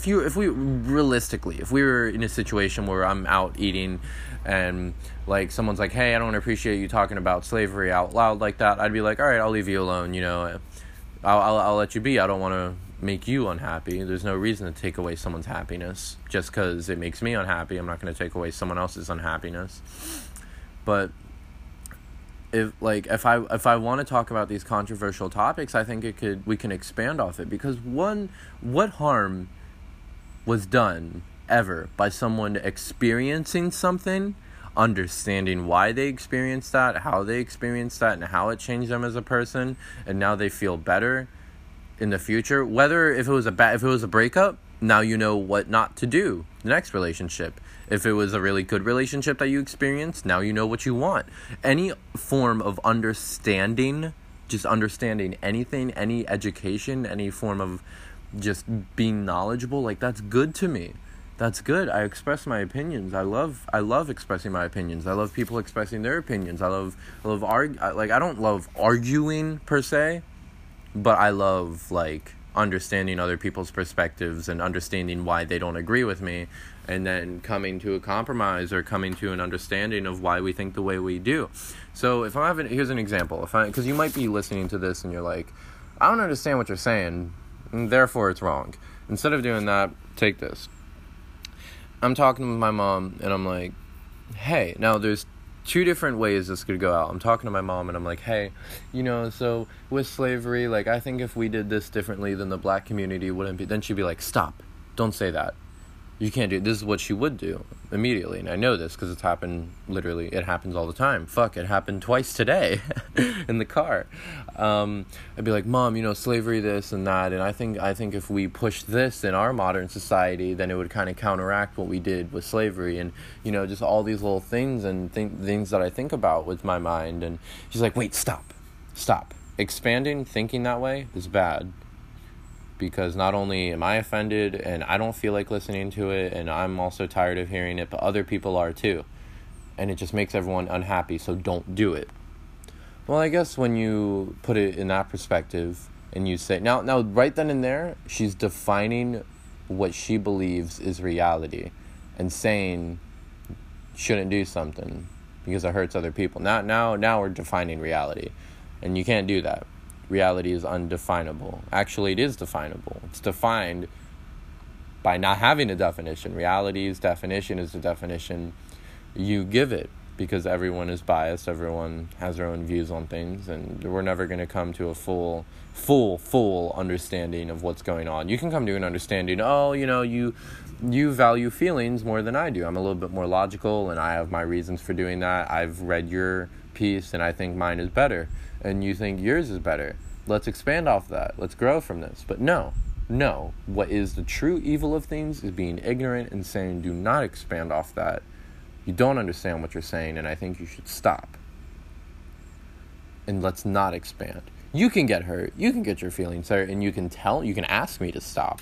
were in a situation where I'm out eating and like someone's like, hey, I don't appreciate you talking about slavery out loud like that, I'd be like, all right, I'll leave you alone, you know, I'll let you be. I don't want to make you unhappy. There's no reason to take away someone's happiness just because it makes me unhappy. I'm not going to take away someone else's unhappiness. But if I want to talk about these controversial topics, I think we can expand off it, because what harm was done ever by someone experiencing something, understanding why they experienced that, how they experienced that, and how it changed them as a person, and now they feel better in the future. Whether if it was a breakup, now you know what not to do the next relationship. If it was a really good relationship that you experienced, now you know what you want. Any form of understanding, just understanding anything, any education, any form of just being knowledgeable, like, that's good to me. That's good. I express my opinions. I love expressing my opinions. I love people expressing their opinions. I don't love arguing per se, but I love, like, understanding other people's perspectives and understanding why they don't agree with me, and then coming to a compromise or coming to an understanding of why we think the way we do. So here's an example. Because you might be listening to this and you're like, I don't understand what you're saying, and therefore it's wrong. Instead of doing that, take this. I'm talking with my mom, and I'm like, hey, now there's two different ways this could go out. I'm talking to my mom, and I'm like, hey, so with slavery, like, I think if we did this differently, then the black community wouldn't be. Then she'd be like, stop, don't say that. You can't do. This is what she would do immediately, and I know this because it's happened. Literally, it happens all the time. Fuck, it happened twice today in the car. I'd be like, Mom, slavery, this and that, and I think if we push this in our modern society, then it would kind of counteract what we did with slavery, and just all these little things and things that I think about with my mind. And she's like, wait, stop. Expanding, thinking that way is bad. Because not only am I offended and I don't feel like listening to it, and I'm also tired of hearing it, but other people are too. And it just makes everyone unhappy, so don't do it. Well, I guess when you put it in that perspective and you say, now right then and there, she's defining what she believes is reality and saying shouldn't do something because it hurts other people. Now we're defining reality, and you can't do that. Reality is undefinable. Actually, it is definable. It's defined by not having a definition. Reality's definition is the definition you give it, because everyone is biased. Everyone has their own views on things, and we're never going to come to a full understanding of what's going on. You can come to an understanding, you value feelings more than I do. I'm a little bit more logical, and I have my reasons for doing that. I've read your piece, and I think mine is better, and you think yours is better. Let's expand off that. Let's grow from this. But no. What is the true evil of things is being ignorant and saying, do not expand off that. You don't understand what you're saying, and I think you should stop. And let's not expand. You can get hurt. You can get your feelings hurt, and you can ask me to stop.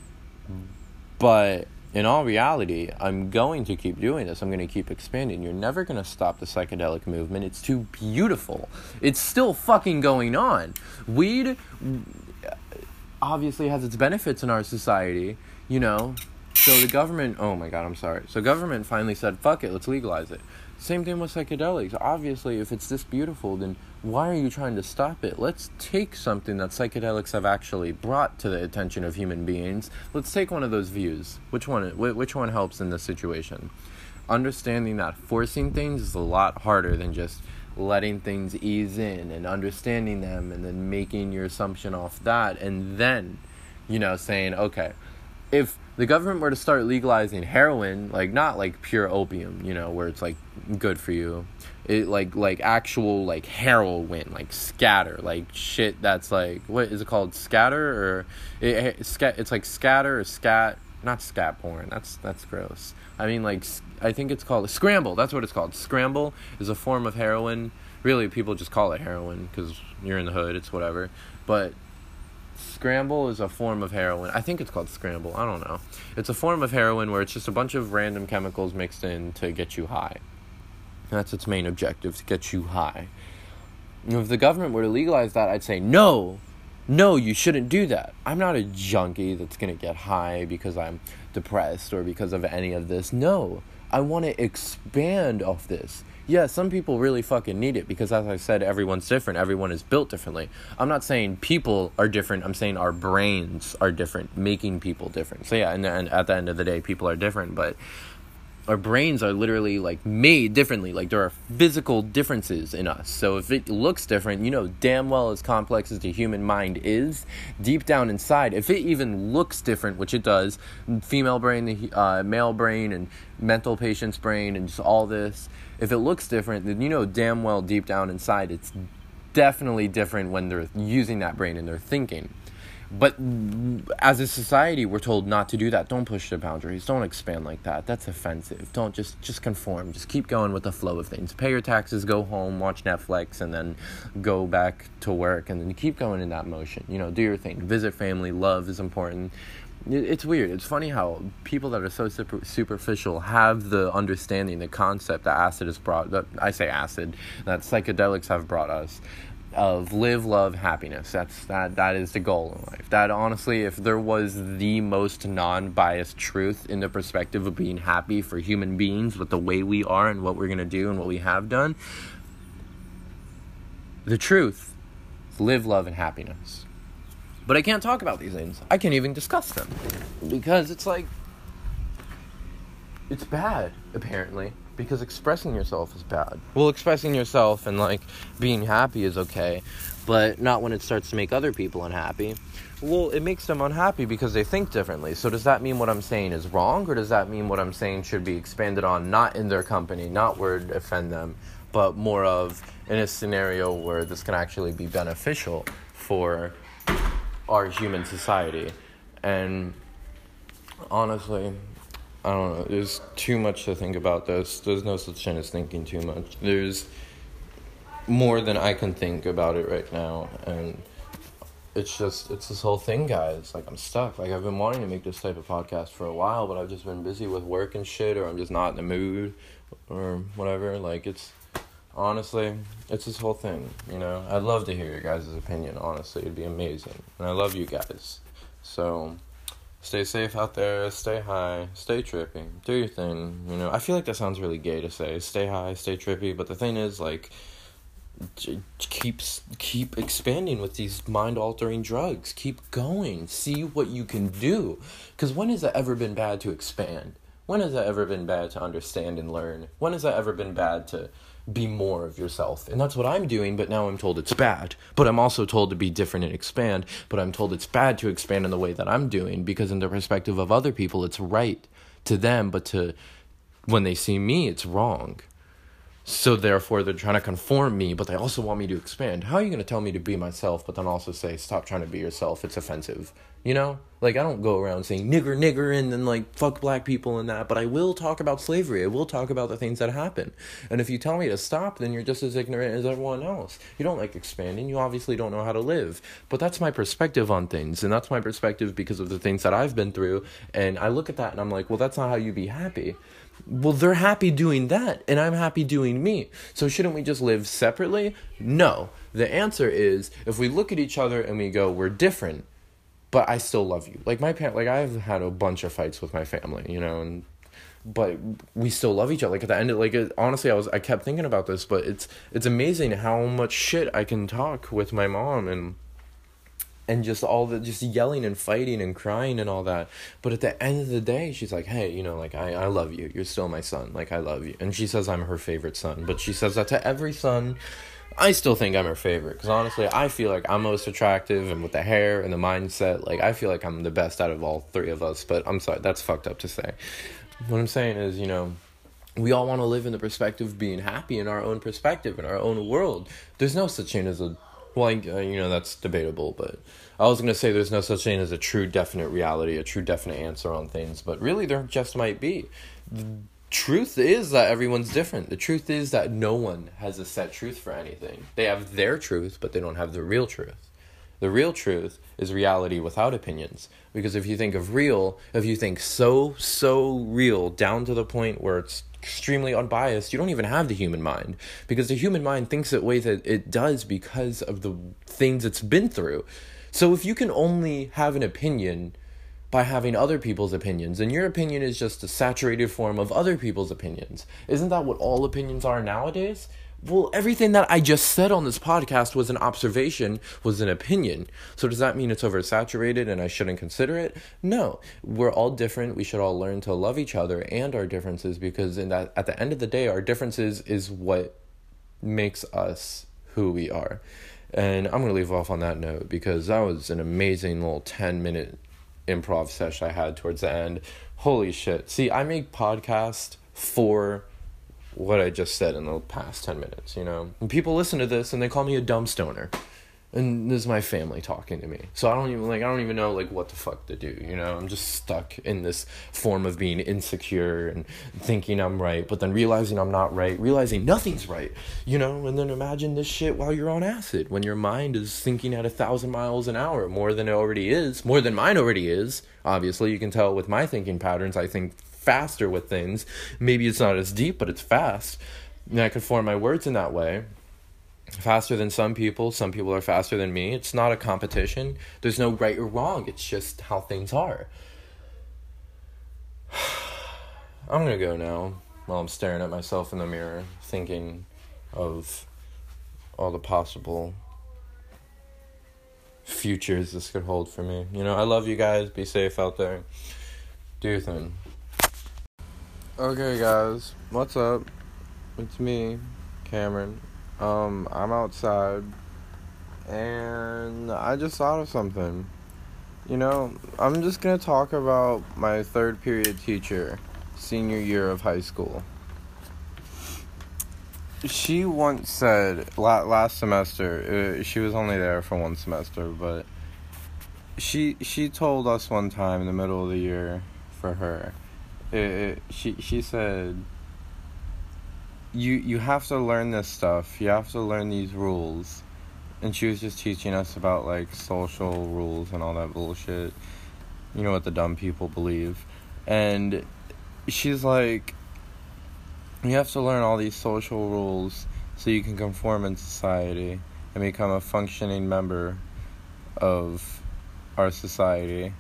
But in all reality, I'm going to keep doing this. I'm going to keep expanding. You're never going to stop the psychedelic movement. It's too beautiful. It's still fucking going on. Weed obviously has its benefits in our society, So the government, So government finally said, fuck it, let's legalize it. Same thing with psychedelics. Obviously, if it's this beautiful, then why are you trying to stop it? Let's take something that psychedelics have actually brought to the attention of human beings. Let's take one of those views. Which one helps in this situation? Understanding that forcing things is a lot harder than just letting things ease in and understanding them and then making your assumption off that, and then, saying, okay, if the government were to start legalizing heroin, like, not like pure opium, where it's like good for you, it like actual like heroin, like scatter, like shit that's like, what is it called, scatter, or it's like scatter or scat, not scat porn, that's gross. I mean, like, I think it's called scramble. That's what it's called. Scramble is a form of heroin. Really, people just call it heroin because you're in the hood. It's whatever. But scramble is a form of heroin. I think it's called scramble. I don't know. It's a form of heroin where it's just a bunch of random chemicals mixed in to get you high. That's its main objective, to get you high. If the government were to legalize that, I'd say, no, you shouldn't do that. I'm not a junkie that's going to get high because I'm depressed or because of any of this. No, I want to expand off this. Yeah, some people really fucking need it because, as I said, everyone's different. Everyone is built differently. I'm not saying people are different. I'm saying our brains are different, making people different. So yeah, and at the end of the day, people are different. But our brains are literally like made differently. Like there are physical differences in us. So if it looks different, you know damn well, as complex as the human mind is, deep down inside, if it even looks different, which it does, female brain, the male brain, and mental patient's brain, and just all this, if it looks different, then you know damn well deep down inside it's definitely different when they're using that brain and they're thinking. But as a society, we're told not to do that. Don't push the boundaries. Don't expand like that. That's offensive. Don't just conform. Just keep going with the flow of things. Pay your taxes, go home, watch Netflix, and then go back to work, and then keep going in that motion. You know, do your thing. Visit family. Love is important. It's weird. It's funny how people that are so superficial have the understanding, the concept that acid has brought, that psychedelics have brought us, of live, love, happiness. That is the goal in life. That honestly, if there was the most non-biased truth in the perspective of being happy for human beings with the way we are and what we're going to do and what we have done, the truth is live, love, and happiness. But I can't talk about these things. I can't even discuss them because it's like, it's bad, apparently. Because expressing yourself is bad. Well, expressing yourself and, like, being happy is okay, but not when it starts to make other people unhappy. Well, it makes them unhappy because they think differently. So does that mean what I'm saying is wrong, or does that mean what I'm saying should be expanded on, not in their company, not where it offend them, but more of in a scenario where this can actually be beneficial for our human society? And honestly, I don't know, there's too much to think about this. There's no such thing as thinking too much. There's more than I can think about it right now, and it's this whole thing, guys. Like, I'm stuck. Like, I've been wanting to make this type of podcast for a while, but I've just been busy with work and shit, or I'm just not in the mood, or whatever. Like, honestly, it's this whole thing, you know? I'd love to hear your guys' opinion, honestly. It'd be amazing. And I love you guys. So stay safe out there, stay high, stay trippy, do your thing, you know. I feel like that sounds really gay to say, stay high, stay trippy, but the thing is, like, keep expanding with these mind-altering drugs. Keep going, see what you can do, because when has it ever been bad to expand? When has it ever been bad to understand and learn? When has it ever been bad to be more of yourself? And that's what I'm doing, but now I'm told it's bad. But I'm also told to be different and expand, but I'm told it's bad to expand in the way that I'm doing, because in the perspective of other people, it's right to them, but when they see me, it's wrong. So therefore, they're trying to conform me, but they also want me to expand. How are you going to tell me to be myself, but then also say, stop trying to be yourself? It's offensive. You know? Like, I don't go around saying nigger, and then, like, fuck black people and that, but I will talk about slavery. I will talk about the things that happen. And if you tell me to stop, then you're just as ignorant as everyone else. You don't like expanding. You obviously don't know how to live. But that's my perspective on things, and that's my perspective because of the things that I've been through, and I look at that and I'm like, well, that's not how you be happy. Well, they're happy doing that, and I'm happy doing me. So shouldn't we just live separately? No. The answer is, if we look at each other and we go, we're different, but I still love you. Like, I've had a bunch of fights with my family, you know, but we still love each other. Like, at the end of, honestly, I kept thinking about this, but it's amazing how much shit I can talk with my mom, and just just yelling and fighting and crying and all that. But at the end of the day, she's like, hey, you know, like, I love you. You're still my son. Like, I love you. And she says I'm her favorite son. But she says that to every son. I still think I'm her favorite. Because honestly, I feel like I'm most attractive. And with the hair and the mindset, like, I feel like I'm the best out of all three of us. But I'm sorry, that's fucked up to say. What I'm saying is, you know, we all want to live in the perspective of being happy in our own perspective, in our own world. There's no such thing as that's debatable, but I was going to say there's no such thing as a true definite reality, a true definite answer on things, but really there just might be. The truth is that everyone's different. The truth is that no one has a set truth for anything. They have their truth, but they don't have the real truth. The real truth is reality without opinions, because if you think of real, if you think so real down to the point where it's extremely unbiased, you don't even have the human mind, because the human mind thinks the way that it does because of the things it's been through. So if you can only have an opinion by having other people's opinions, and your opinion is just a saturated form of other people's opinions, isn't that what all opinions are nowadays? Well, everything that I just said on this podcast was an observation, was an opinion. So does that mean it's oversaturated and I shouldn't consider it? No. We're all different. We should all learn to love each other and our differences, because at the end of the day, our differences is what makes us who we are. And I'm going to leave off on that note, because that was an amazing little 10-minute improv session I had towards the end. Holy shit. See, I make podcasts for what I just said in the past 10 minutes, you know? And people listen to this and they call me a dumb stoner. And this is my family talking to me. So I don't even know, like, what the fuck to do, you know? I'm just stuck in this form of being insecure and thinking I'm right, but then realizing I'm not right, realizing nothing's right, you know? And then imagine this shit while you're on acid, when your mind is thinking at 1,000 miles an hour, more than it already is, more than mine already is. Obviously, you can tell with my thinking patterns, I think faster with things. Maybe it's not as deep, but it's fast. And I can form my words in that way. Faster than some people. Some people are faster than me. It's not a competition. There's no right or wrong. It's just how things are. I'm gonna go now while I'm staring at myself in the mirror, thinking of all the possible futures this could hold for me. You know, I love you guys. Be safe out there. Do your thing. Okay, guys. What's up? It's me, Cameron. I'm outside, and I just thought of something. You know, I'm just gonna talk about my third period teacher, senior year of high school. She once said, last semester, she was only there for one semester, but she told us one time in the middle of the year for her, she said, you have to learn this stuff. You have to learn these rules. And she was just teaching us about, like, social rules and all that bullshit. You know what the dumb people believe. And she's like, you have to learn all these social rules so you can conform in society and become a functioning member of our society.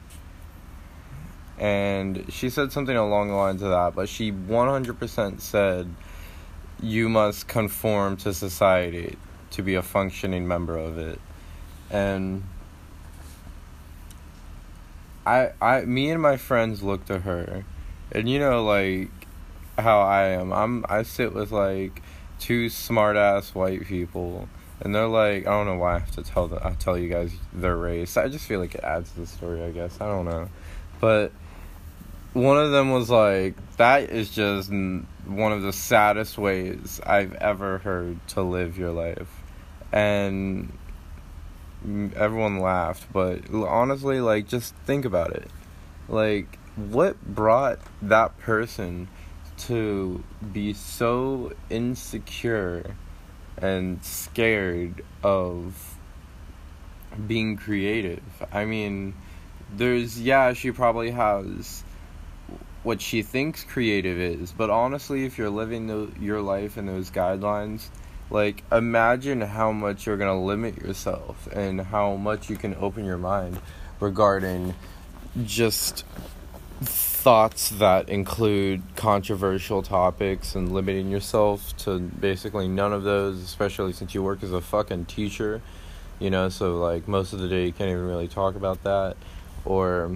And she said something along the lines of that, but she 100% said you must conform to society to be a functioning member of it. And me and my friends looked at her, and you know, like, how I am. I sit with, like, two smart-ass white people, and they're like, I don't know why I have to tell you guys their race. I just feel like it adds to the story, I guess. I don't know. But one of them was like, that is just one of the saddest ways I've ever heard to live your life. And everyone laughed, but honestly, like, just think about it. Like, what brought that person to be so insecure and scared of being creative? I mean, she probably has what she thinks creative is, but honestly, if you're living your life in those guidelines, like, imagine how much you're gonna limit yourself and how much you can open your mind regarding just thoughts that include controversial topics, and limiting yourself to basically none of those, especially since you work as a fucking teacher, you know, so, like, most of the day you can't even really talk about that, or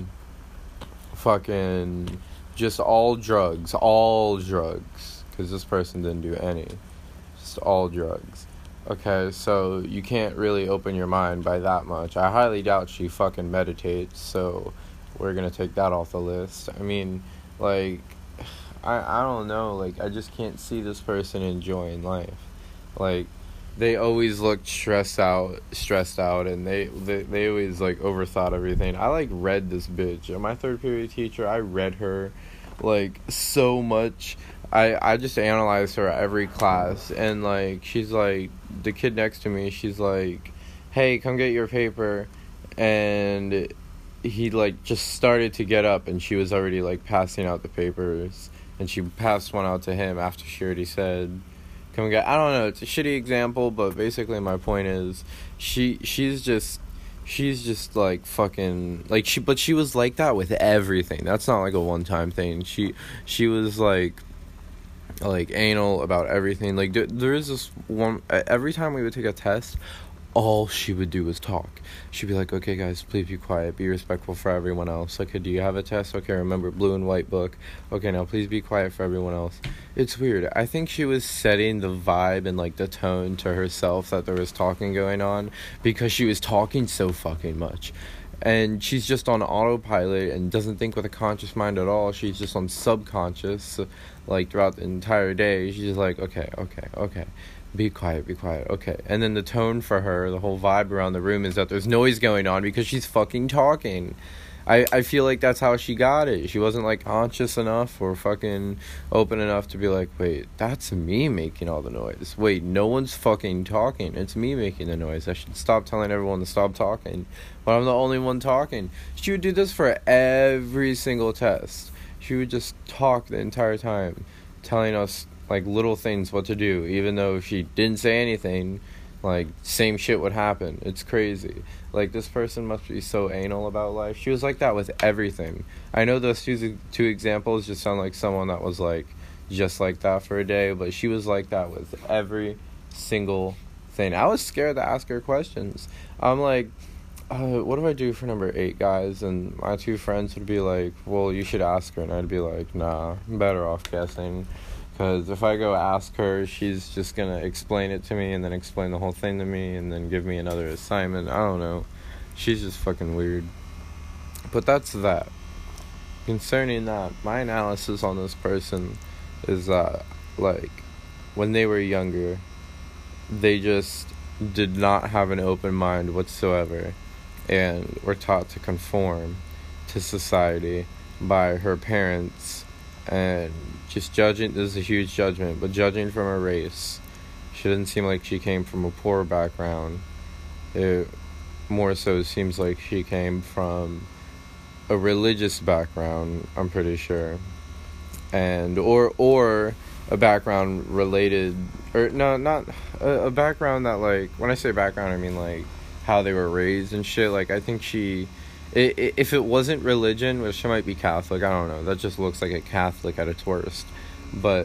fucking just all drugs, because this person didn't do any, just all drugs. Okay, so you can't really open your mind by that much. I highly doubt she fucking meditates, so we're gonna take that off the list. I mean, like, I don't know, like, I just can't see this person enjoying life. Like, they always looked stressed out, and they always, like, overthought everything. I, like, read this bitch. My third period teacher, I read her, like, so much. I just analyzed her every class, and, like, she's like, the kid next to me, she's like, hey, come get your paper, and he, like, just started to get up, and she was already, like, passing out the papers, and she passed one out to him after she already said, come get, I don't know, it's a shitty example, but basically my point is, she's just like fucking, like, she was like that with everything. That's not like a one-time thing. She was like, like, anal about everything. Like, there is this one, every time we would take a test, all she would do was talk. She'd be like, okay, guys, please be quiet, be respectful for everyone else. Okay, do you have a test? Okay, remember, blue and white book. Okay, now please be quiet for everyone else. It's weird. I think she was setting the vibe and, like, the tone to herself that there was talking going on, because she was talking so fucking much. And she's just on autopilot and doesn't think with a conscious mind at all. She's just on subconscious, like, throughout the entire day. She's just like, okay. Be quiet, okay. And then the tone for her, the whole vibe around the room is that there's noise going on because she's fucking talking. I feel like that's how she got it. She wasn't, like, conscious enough or fucking open enough to be like, wait, that's me making all the noise. Wait, no one's fucking talking. It's me making the noise. I should stop telling everyone to stop talking. But I'm the only one talking. She would do this for every single test. She would just talk the entire time, telling us, like, little things what to do, even though she didn't say anything. Like, same shit would happen. It's crazy. Like, this person must be so anal about life. She was like that with everything. I know those two examples just sound like someone that was, like, just like that for a day, but she was like that with every single thing. I was scared to ask her questions. I'm like, what do I do for number 8, guys? And my 2 friends would be like, well, you should ask her. And I'd be like, nah, I'm better off guessing. Because if I go ask her, she's just going to explain it to me and then explain the whole thing to me and then give me another assignment. I don't know. She's just fucking weird. But that's that. Concerning that, my analysis on this person is that, like, when they were younger, they just did not have an open mind whatsoever and were taught to conform to society by her parents. And just judging, this is a huge judgment, but judging from her race, she didn't seem like she came from a poor background. It more so seems like she came from a religious background, I'm pretty sure. And, or a background related, or no, not a background that, like, when I say background, I mean, like, how they were raised and shit. Like, I think if it wasn't religion, which she might be Catholic, I don't know, that just looks like a Catholic at its worst, but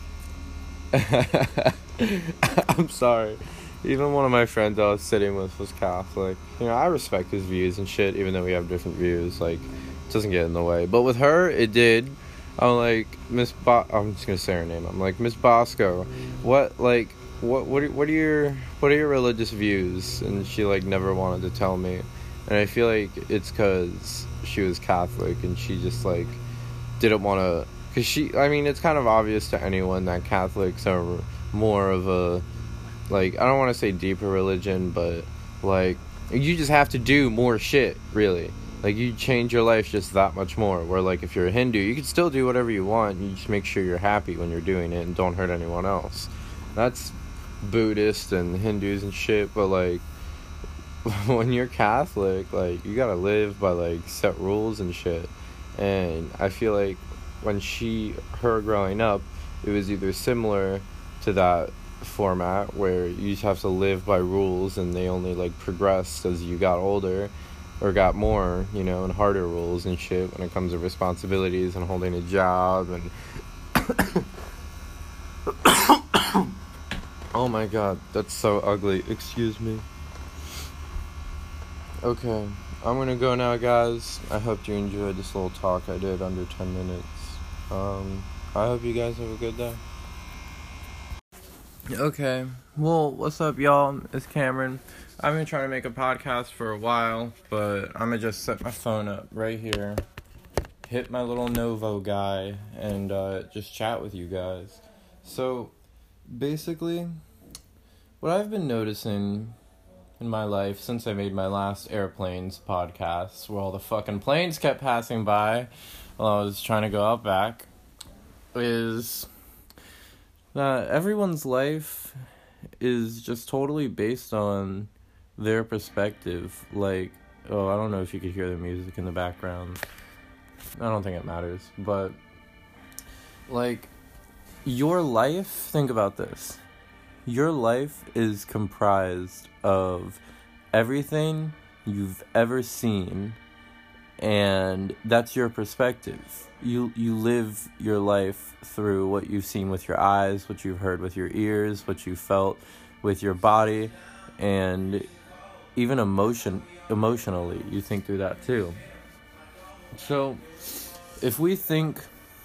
I'm sorry, even one of my friends I was sitting with was Catholic. You know, I respect his views and shit, even though we have different views, like, it doesn't get in the way, but with her, it did. I'm like, I'm just gonna say her name, I'm like, Miss Bosco, what are your religious views? And she, like, never wanted to tell me. And I feel like it's because she was Catholic and she just, like, didn't want to... Because it's kind of obvious to anyone that Catholics are more of a, like, I don't want to say deeper religion, but, like, you just have to do more shit, really. Like, you change your life just that much more. Where, like, if you're a Hindu, you can still do whatever you want. You just make sure you're happy when you're doing it and don't hurt anyone else. That's Buddhist and Hindus and shit, but, like, when you're Catholic, like, you gotta live by, like, set rules and shit. And I feel like when her growing up, it was either similar to that format where you just have to live by rules and they only, like, progressed as you got older or got more, you know, and harder rules and shit when it comes to responsibilities and holding a job and oh my god, that's so ugly, excuse me. Okay, I'm gonna go now, guys. I hope you enjoyed this little talk I did under 10 minutes. I hope you guys have a good day. Okay, well, what's up, y'all? It's Cameron. I've been trying to make a podcast for a while, but I'm gonna just set my phone up right here, hit my little Novo guy, and just chat with you guys. So, basically, what I've been noticing in my life since I made my last Airplanes podcast, where all the fucking planes kept passing by while I was trying to go out back, is that everyone's life is just totally based on their perspective. Like, I don't know if you could hear the music in the background. I don't think it matters, but, like, your life, think about this. Your life is comprised of everything you've ever seen And that's your perspective. You live your life through what you've seen with your eyes, what you've heard with your ears, what you felt with your body, and even emotionally, you think through that too. So, if we think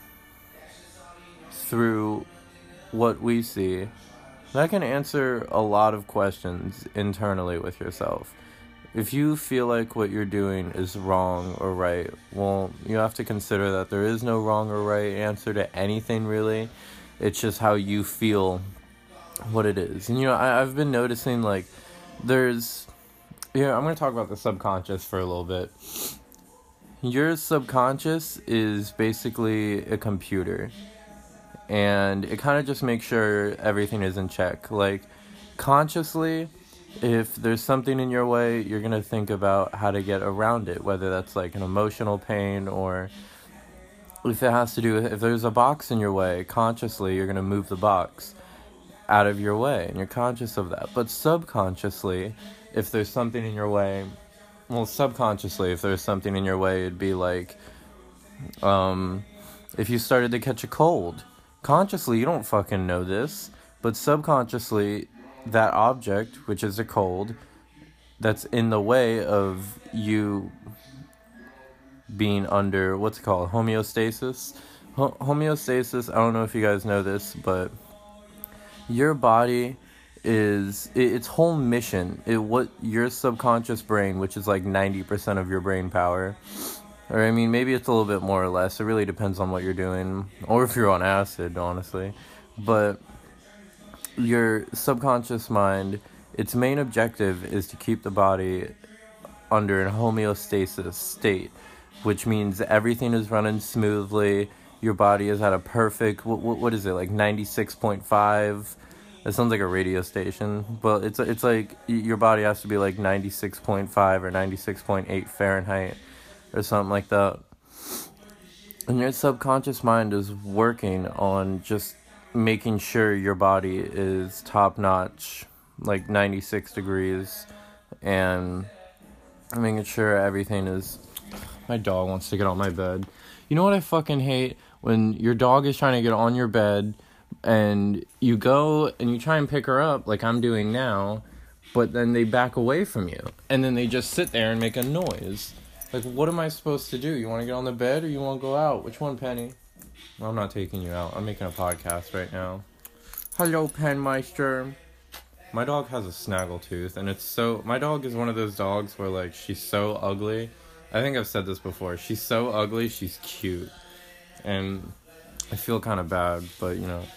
through what we see, that can answer a lot of questions internally with yourself. If you feel like what you're doing is wrong or right, well, you have to consider that there is no wrong or right answer to anything, really. It's just how you feel what it is. And, I've been noticing, like, I'm going to talk about the subconscious for a little bit. Your subconscious is basically a computer. And it kind of just makes sure everything is in check. Like, consciously, if there's something in your way, you're going to think about how to get around it, whether that's like an emotional pain, or if it has to do with, if there's a box in your way, consciously, you're going to move the box out of your way, and you're conscious of that. But subconsciously, if there's something in your way, subconsciously, if there's something in your way, it'd be like, if you started to catch a cold. Consciously, you don't fucking know this, but subconsciously, that object, which is a cold, that's in the way of you being under, what's it called, homeostasis? Homeostasis, I don't know if you guys know this, but your body is, its whole mission, what your subconscious brain, which is like 90% of your brain power, or I mean, maybe it's a little bit more or less. It really depends on what you're doing, or if you're on acid, honestly. But your subconscious mind, its main objective is to keep the body under a homeostasis state, which means everything is running smoothly. Your body is at a perfect, what is it, like 96.5? That sounds like a radio station, but it's like your body has to be like 96.5 or 96.8 Fahrenheit. Or something like that. And your subconscious mind is working on just making sure your body is top notch, like 96 degrees, and making sure everything is... My dog wants to get on my bed. You know what I fucking hate? When your dog is trying to get on your bed, and you go and you try and pick her up, like I'm doing now, but then they back away from you, and then they just sit there and make a noise. Like, what am I supposed to do? You want to get on the bed or you want to go out? Which one, Penny? Well, I'm not taking you out. I'm making a podcast right now. Hello, Penmeister. My dog has a snaggletooth, and my dog is one of those dogs where, like, she's so ugly. I think I've said this before. She's so ugly, she's cute. And I feel kind of bad, but,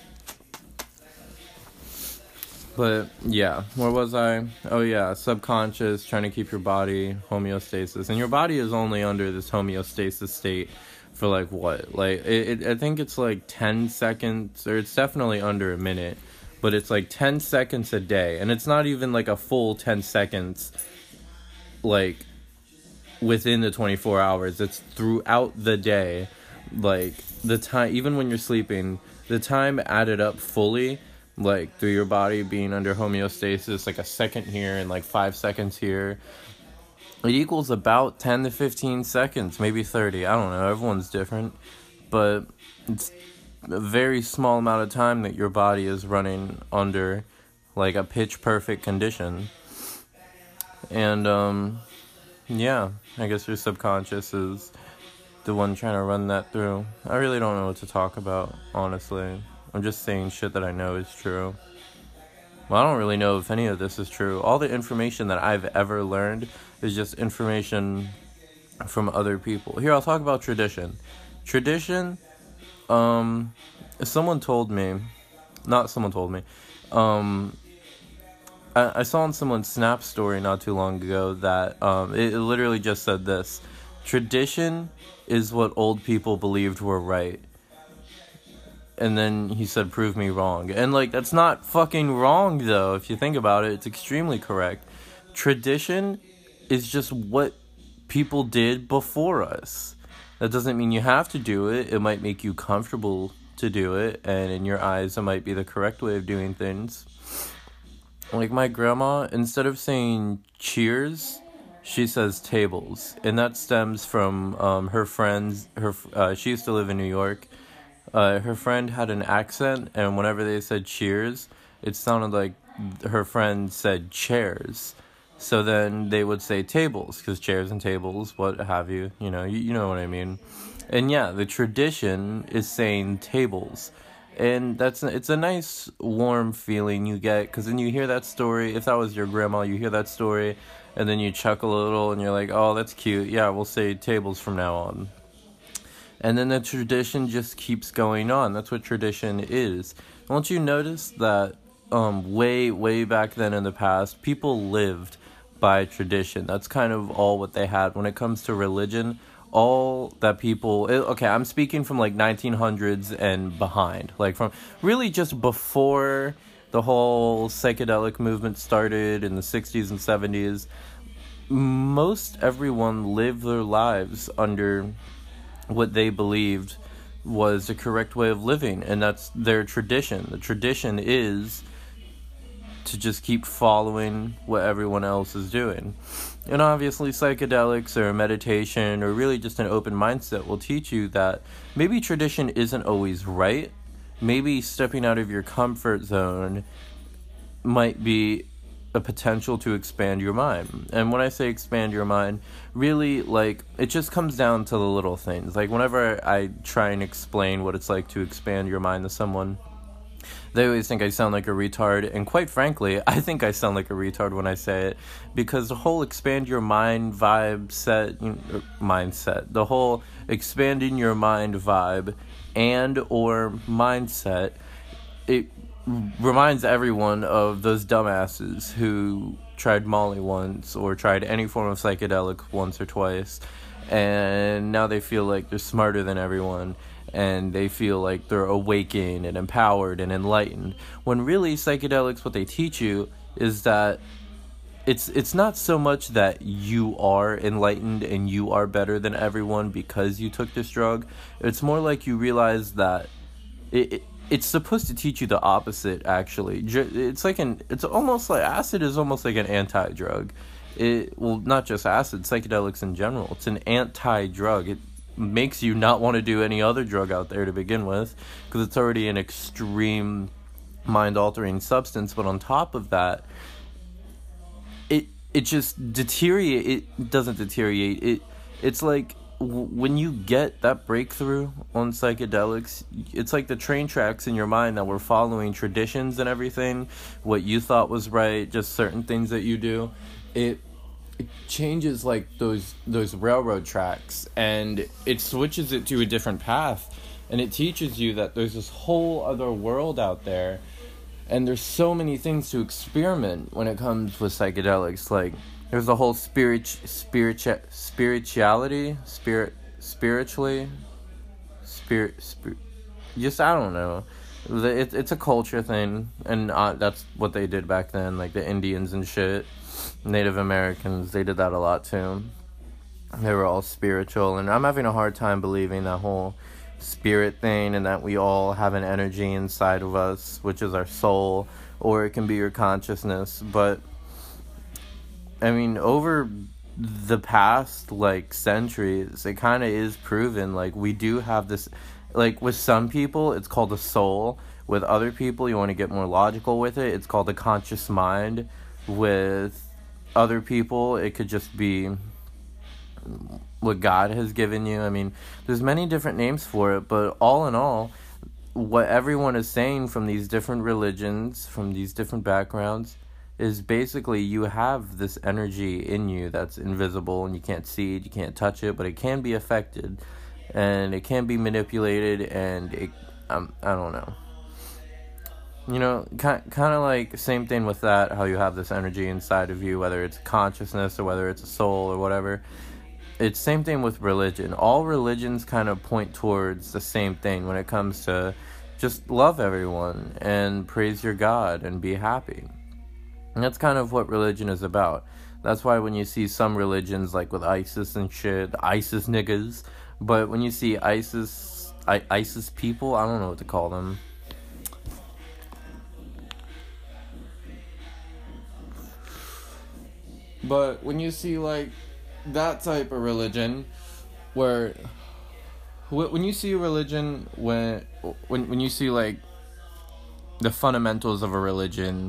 But, yeah, where was I? Oh, yeah, subconscious, trying to keep your body homeostasis. And your body is only under this homeostasis state for, like, what? Like, I think it's, like, 10 seconds, or it's definitely under a minute. But it's, like, 10 seconds a day. And it's not even, like, a full 10 seconds, like, within the 24 hours. It's throughout the day. Like, the time, even when you're sleeping, the time added up fully, like, through your body being under homeostasis, like a second here and like 5 seconds here, it equals about 10 to 15 seconds, maybe 30, I don't know, everyone's different, but it's a very small amount of time that your body is running under, like, a pitch perfect condition. And, yeah, I guess your subconscious is the one trying to run that through. I really don't know what to talk about, honestly. I'm just saying shit that I know is true. Well, I don't really know if any of this is true. All the information that I've ever learned is just information from other people. Here, I'll talk about tradition. Tradition, someone told me, not someone told me, I saw on someone's Snap story not too long ago that it literally just said this: tradition is what old people believed were right. And then he said, prove me wrong. And, like, that's not fucking wrong, though. If you think about it, it's extremely correct. Tradition is just what people did before us. That doesn't mean you have to do it. It might make you comfortable to do it. And in your eyes, it might be the correct way of doing things. Like, my grandma, instead of saying cheers, she says tables, and that stems from her friends. She used to live in New York. Her friend had an accent, and whenever they said cheers, it sounded like her friend said chairs. So then they would say tables, because chairs and tables, what have you, you know what I mean. And yeah, the tradition is saying tables. And it's a nice warm feeling you get, because then you hear that story. If that was your grandma, you hear that story, and then you chuckle a little, and you're like, oh, that's cute. Yeah, we'll say tables from now on. And then the tradition just keeps going on. That's what tradition is. Don't you notice that way, way back then in the past, people lived by tradition? That's kind of all what they had. When it comes to religion, all that people... Okay, I'm speaking from like 1900s and behind. Like from really just before the whole psychedelic movement started in the 60s and 70s. Most everyone lived their lives under what they believed was the correct way of living, and that's their tradition. The tradition is to just keep following what everyone else is doing. And obviously psychedelics or meditation or really just an open mindset will teach you that maybe tradition isn't always right. Maybe stepping out of your comfort zone might be a potential to expand your mind. And when I say expand your mind, really, like, it just comes down to the little things. Like, whenever I try and explain what it's like to expand your mind to someone, they always think I sound like a retard, and quite frankly, I think I sound like a retard when I say it, because the whole expand your mind mindset, the whole expanding your mind vibe and or mindset, it reminds everyone of those dumbasses who tried Molly once or tried any form of psychedelic once or twice, and now they feel like they're smarter than everyone, and they feel like they're awakened and empowered and enlightened, when really psychedelics, what they teach you is that it's not so much that you are enlightened and you are better than everyone because you took this drug. It's more like you realize that it's supposed to teach you the opposite, actually. It's almost like acid is almost like an anti-drug. Well, not just acid, psychedelics in general. It's an anti-drug. It makes you not want to do any other drug out there to begin with, because it's already an extreme mind-altering substance. But on top of that, it just doesn't deteriorate. It's like when you get that breakthrough on psychedelics, it's like the train tracks in your mind that were following traditions and everything, what you thought was right, just certain things that you do. It changes like those railroad tracks, and it switches it to a different path, and it teaches you that there's this whole other world out there, and there's so many things to experiment when it comes with psychedelics. Like, there's the whole spiritually, just, I don't know. It's a culture thing, and that's what they did back then, like the Indians and shit. Native Americans, they did that a lot too. They were all spiritual, and I'm having a hard time believing that whole spirit thing, and that we all have an energy inside of us, which is our soul, or it can be your consciousness. But I mean, over the past like centuries, it kind of is proven, like, we do have this, like, with some people it's called a soul. With other people, you want to get more logical with it, it's called a conscious mind. With other people, it could just be what God has given you. I mean, there's many different names for it, but all in all, what everyone is saying from these different religions, from these different backgrounds, is basically you have this energy in you that's invisible, and you can't see it, you can't touch it, but it can be affected, and it can be manipulated, and I don't know. You know, kind of like, same thing with that, how you have this energy inside of you, whether it's consciousness or whether it's a soul or whatever. It's same thing with religion. All religions kind of point towards the same thing when it comes to just love everyone and praise your God and be happy. And that's kind of what religion is about. That's why when you see some religions, like with ISIS and shit, the ISIS niggas, but when you see ISIS people, I don't know what to call them. But when you see, like, that type of religion, where, when you see a religion, when you see, like, the fundamentals of a religion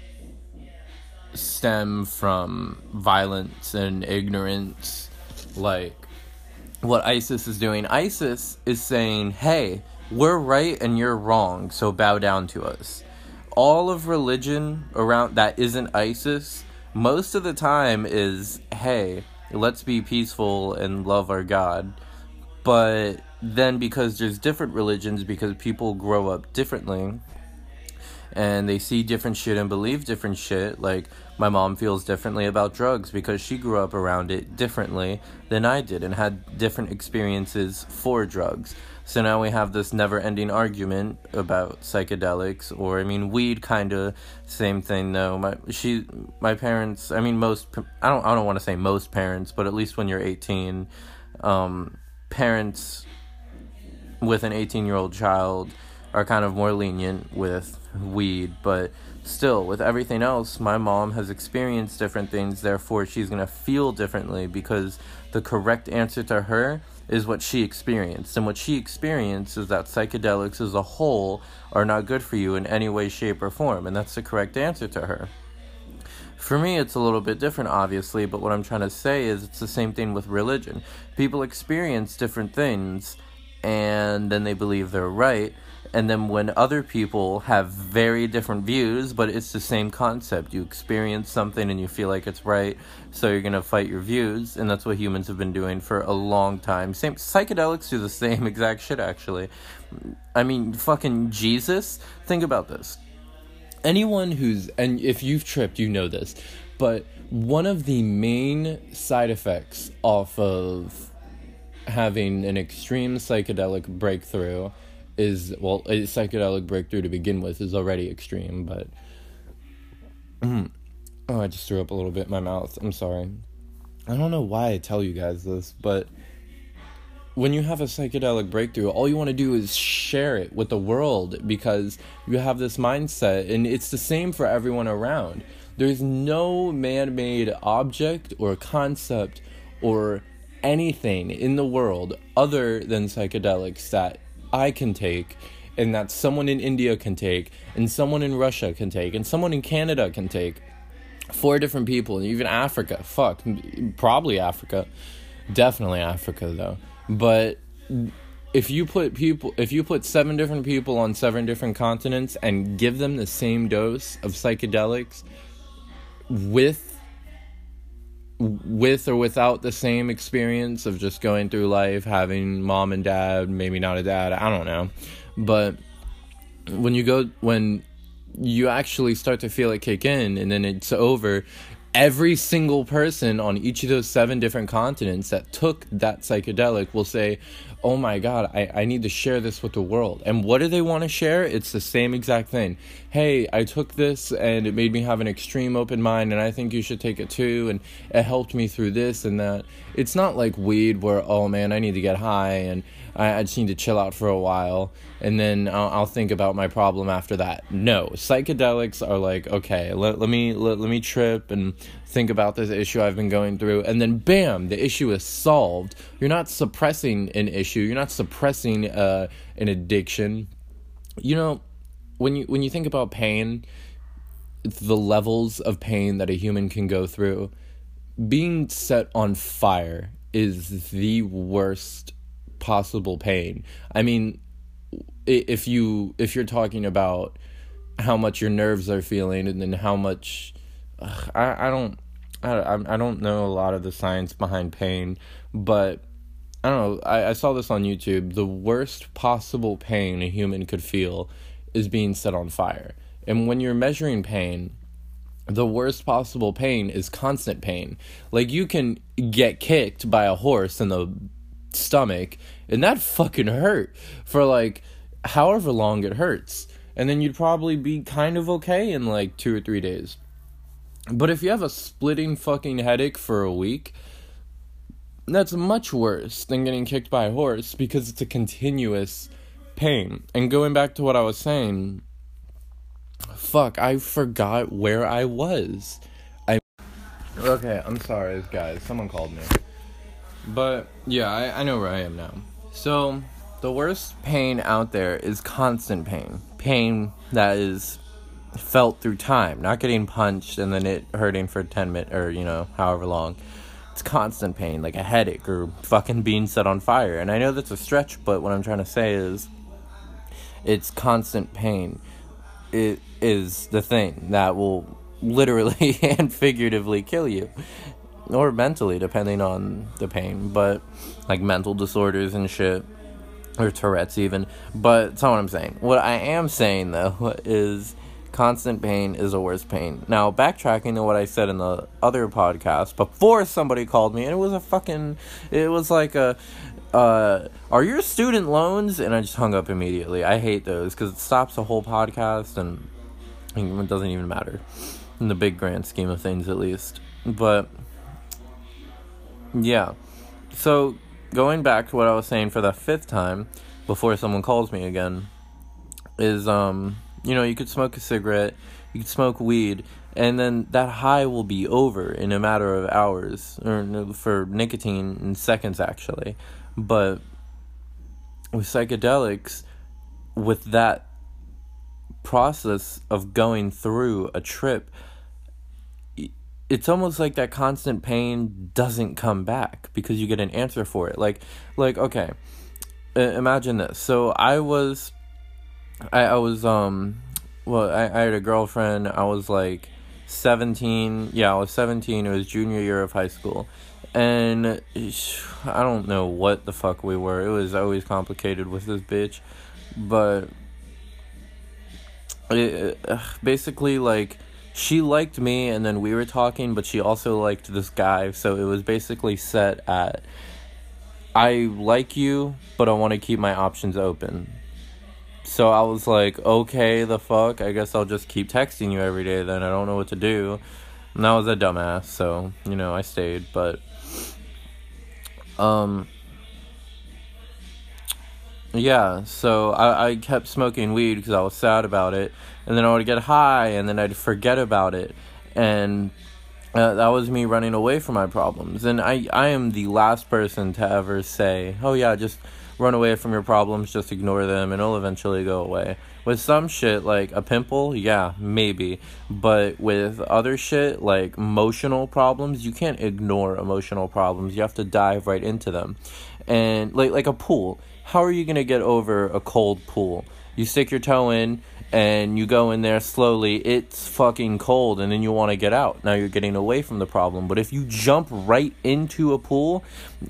stem from violence and ignorance, like what ISIS is doing. ISIS is saying, hey, we're right and you're wrong, so bow down to us. All of religion around that isn't ISIS, most of the time is, hey, let's be peaceful and love our God. But then because there's different religions, because people grow up differently, and they see different shit and believe different shit. Like, my mom feels differently about drugs because she grew up around it differently than I did and had different experiences for drugs. So now we have this never-ending argument about psychedelics, or, I mean, weed, kind of, same thing, though. My parents, I mean, I don't want to say most parents, but at least when you're 18, parents with an 18-year-old child are kind of more lenient with weed, but still, with everything else, my mom has experienced different things, therefore she's going to feel differently, because the correct answer to her is what she experienced, and what she experienced is that psychedelics as a whole are not good for you in any way, shape, or form, and that's the correct answer to her. For me, it's a little bit different, obviously, but what I'm trying to say is it's the same thing with religion. People experience different things, and then they believe they're right. And then when other people have very different views, but it's the same concept. You experience something and you feel like it's right, so you're going to fight your views. And that's what humans have been doing for a long time. Psychedelics do the same exact shit, actually. I mean, fucking Jesus. Think about this. Anyone and if you've tripped, you know this. But one of the main side effects off of having an extreme psychedelic breakthrough is, well, a psychedelic breakthrough to begin with is already extreme, but I just threw up a little bit in my mouth. I'm sorry. I don't know why I tell you guys this, but when you have a psychedelic breakthrough, all you want to do is share it with the world, because you have this mindset, and it's the same for everyone around. There's no man-made object or concept or anything in the world other than psychedelics that I can take, and that someone in India can take, and someone in Russia can take, and someone in Canada can take. 4 different people, and even Africa. Probably Africa. Definitely Africa, though. But if you put 7 different people on 7 different continents and give them the same dose of psychedelics with or without the same experience of just going through life, having mom and dad, maybe not a dad, I don't know. But when you actually start to feel it kick in, and then it's over, every single person on each of those 7 different continents that took that psychedelic will say, oh my God, I need to share this with the world. And what do they want to share? It's the same exact thing. Hey, I took this and it made me have an extreme open mind, and I think you should take it too, and it helped me through this and that. It's not like weed where, oh man, I need to get high and I just need to chill out for a while, and then I'll think about my problem after that. No, psychedelics are like, okay, let me trip and think about this issue I've been going through, and then bam, the issue is solved. You're not suppressing an issue. You're not suppressing an addiction. You know, when you think about pain, the levels of pain that a human can go through, being set on fire is the worst possible pain. I mean, if you're talking about how much your nerves are feeling, and then how much I don't know a lot of the science behind pain, but I don't know, I saw this on YouTube. The worst possible pain a human could feel is being set on fire. And when you're measuring pain, the worst possible pain is constant pain. Like, you can get kicked by a horse in the stomach, and that fucking hurt for like however long it hurts, and then you'd probably be kind of okay in like 2 or 3 days. But if you have a splitting fucking headache for a week, that's much worse than getting kicked by a horse, because it's a continuous pain. And going back to what I was saying, fuck, I forgot where I was. Okay, I'm sorry, guys. Someone called me. But, yeah, I know where I am now. So, the worst pain out there is constant pain. Pain that is felt through time. Not getting punched and then it hurting for 10 minutes or, however long. It's constant pain, like a headache or fucking being set on fire. And I know that's a stretch, but what I'm trying to say is it's constant pain. It is the thing that will literally and figuratively kill you. Or mentally, depending on the pain. But, like, mental disorders and shit. Or Tourette's even. But that's not what I'm saying. What I am saying, though, is constant pain is the worst pain. Now, backtracking to what I said in the other podcast, before somebody called me, and it was like are your student loans? And I just hung up immediately. I hate those, because it stops the whole podcast, and it doesn't even matter. In the big grand scheme of things, at least. But yeah, so going back to what I was saying for the 5th time, before someone calls me again, is, you could smoke a cigarette, you could smoke weed, and then that high will be over in a matter of hours, or for nicotine, in seconds, actually. But with psychedelics, with that process of going through a trip, it's almost like that constant pain doesn't come back because you get an answer for it. Like okay, imagine this. So I had a girlfriend. I was like 17. Yeah, I was 17. It was junior year of high school. And I don't know what the fuck we were. It was always complicated with this bitch. But basically, like, she liked me, and then we were talking, but she also liked this guy, so it was basically set at, I like you, but I want to keep my options open. So I was like, okay, the fuck, I guess I'll just keep texting you every day then, I don't know what to do. And I was a dumbass, so, I stayed, but, yeah, so I kept smoking weed because I was sad about it, and then I would get high, and then I'd forget about it, and that was me running away from my problems. And I am the last person to ever say, oh yeah, just run away from your problems, just ignore them, and it'll eventually go away. With some shit, like a pimple, yeah, maybe, but with other shit, like emotional problems, you can't ignore emotional problems, you have to dive right into them. And like a pool, how are you going to get over a cold pool? You stick your toe in, and you go in there slowly, it's fucking cold, and then you want to get out. Now you're getting away from the problem. But if you jump right into a pool,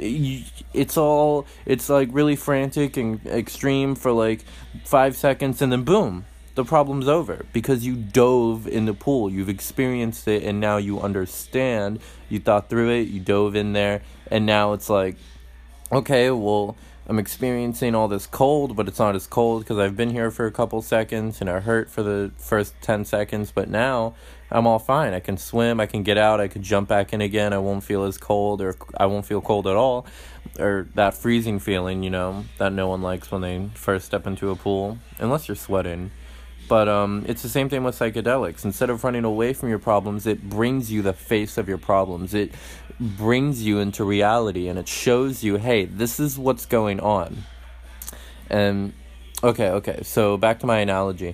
it's like really frantic and extreme for like 5 seconds, and then boom, the problem's over. Because you dove in the pool, you've experienced it, and now you understand, you thought through it, you dove in there, and now it's like, okay, well, I'm experiencing all this cold, but it's not as cold because I've been here for a couple seconds and it hurt for the first 10 seconds, but now I'm all fine. I can swim, I can get out, I can jump back in again, I won't feel as cold, or I won't feel cold at all, or that freezing feeling, that no one likes when they first step into a pool, unless you're sweating. But it's the same thing with psychedelics. Instead of running away from your problems, it brings you the face of your problems. It brings you into reality, and it shows you, hey, this is what's going on. And okay, so back to my analogy.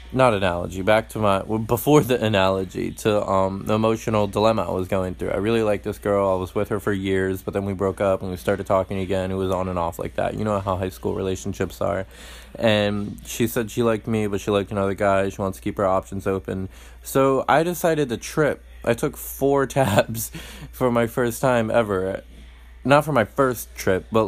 Back to before the analogy, to the emotional dilemma I was going through. I really liked this girl, I was with her for years, but then we broke up and we started talking again. It was on and off like that. You know how high school relationships are. And she said she liked me, but she liked another guy, she wants to keep her options open. So I decided to trip. I took 4 tabs for my first time ever. Not for my first trip, but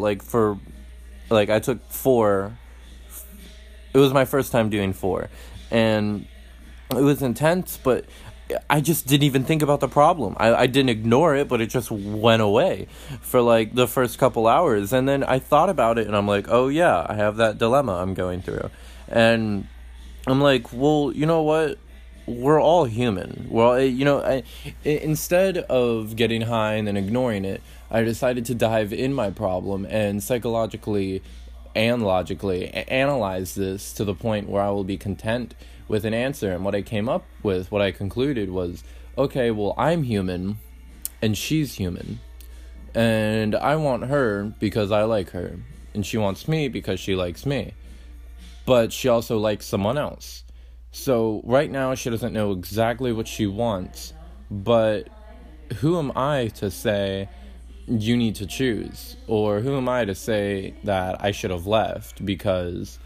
I took 4. It was my first time doing 4. And it was intense, but I just didn't even think about the problem. I didn't ignore it, but it just went away for like the first couple hours. And then I thought about it, and I'm like, oh yeah, I have that dilemma I'm going through. And I'm like, well, you know what? We're all human. Well, instead of getting high and then ignoring it, I decided to dive in my problem and psychologically and logically analyze this to the point where I will be content with an answer. And what I came up with, what I concluded was, okay, well, I'm human, and she's human. And I want her because I like her. And she wants me because she likes me. But she also likes someone else. So right now she doesn't know exactly what she wants. But who am I to say you need to choose? Or who am I to say that I should have left? Because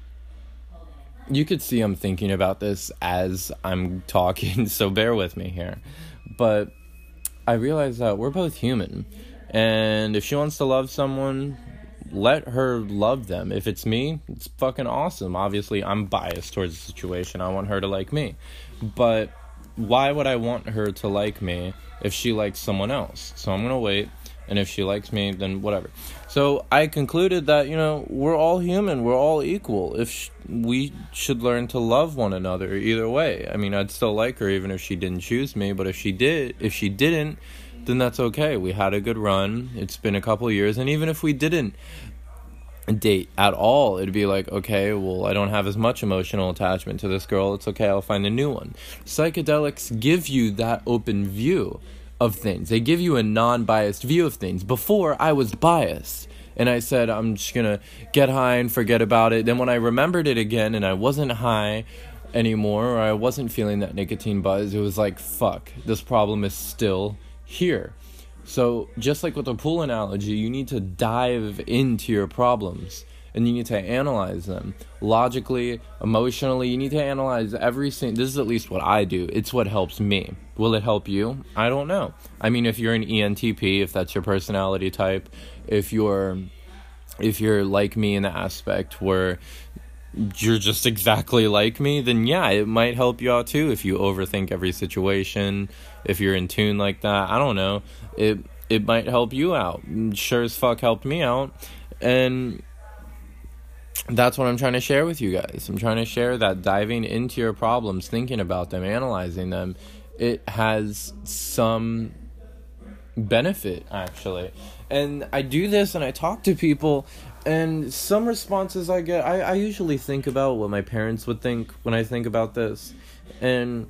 you could see I'm thinking about this as I'm talking, so bear with me here. But I realize that we're both human. And if she wants to love someone, let her love them. If it's me, it's fucking awesome. Obviously, I'm biased towards the situation. I want her to like me. But why would I want her to like me if she likes someone else? So I'm going to wait. And if she likes me, then whatever. So I concluded that, we're all human. We're all equal. We should learn to love one another either way. I mean, I'd still like her even if she didn't choose me. But if she didn't, then that's okay. We had a good run. It's been a couple years. And even if we didn't date at all, it'd be like, okay, well, I don't have as much emotional attachment to this girl. It's okay. I'll find a new one. Psychedelics give you that open view of things. They give you a non-biased view of things. Before, I was biased. And I said, I'm just going to get high and forget about it. Then when I remembered it again and I wasn't high anymore, or I wasn't feeling that nicotine buzz, it was like, fuck, this problem is still here. So just like with the pool analogy, you need to dive into your problems and you need to analyze them logically, emotionally. You need to analyze this is at least what I do. It's what helps me. Will it help you? I don't know. I mean, if you're an ENTP, if that's your personality type, if you're like me in the aspect where you're just exactly like me, then yeah, it might help you out too. If you overthink every situation, if you're in tune like that, I don't know, it might help you out. Sure as fuck helped me out. And that's what I'm trying to share with you guys. I'm trying to share that diving into your problems, thinking about them, analyzing them, it has some benefit, actually. And I do this and I talk to people, and some responses I get, I usually think about what my parents would think when I think about this. And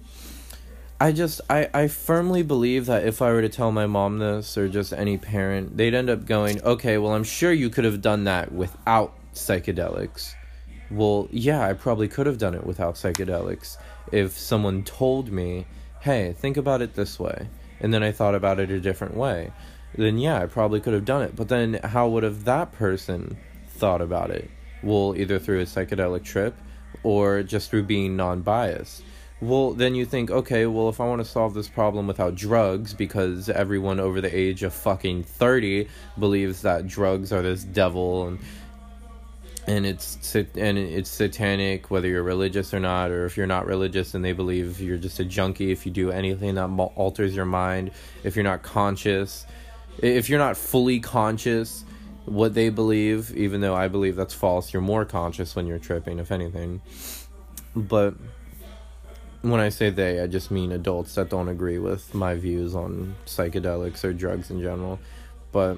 I firmly believe that if I were to tell my mom this, or just any parent, they'd end up going, okay, well, I'm sure you could have done that without psychedelics. Well, yeah, I probably could have done it without psychedelics if someone told me, hey, think about it this way, and then I thought about it a different way. Then yeah, I probably could have done it. But then how would have that person thought about it? Well, either through a psychedelic trip or just through being non-biased. Well, then you think, okay, well, if I want to solve this problem without drugs, because everyone over the age of fucking 30 believes that drugs are this devil, and it's satanic, whether you're religious or not, or if you're not religious and they believe you're just a junkie if you do anything that alters your mind, if you're not conscious, if you're not fully conscious, what they believe, even though I believe that's false, you're more conscious when you're tripping, if anything. But when I say they, I just mean adults that don't agree with my views on psychedelics or drugs in general. But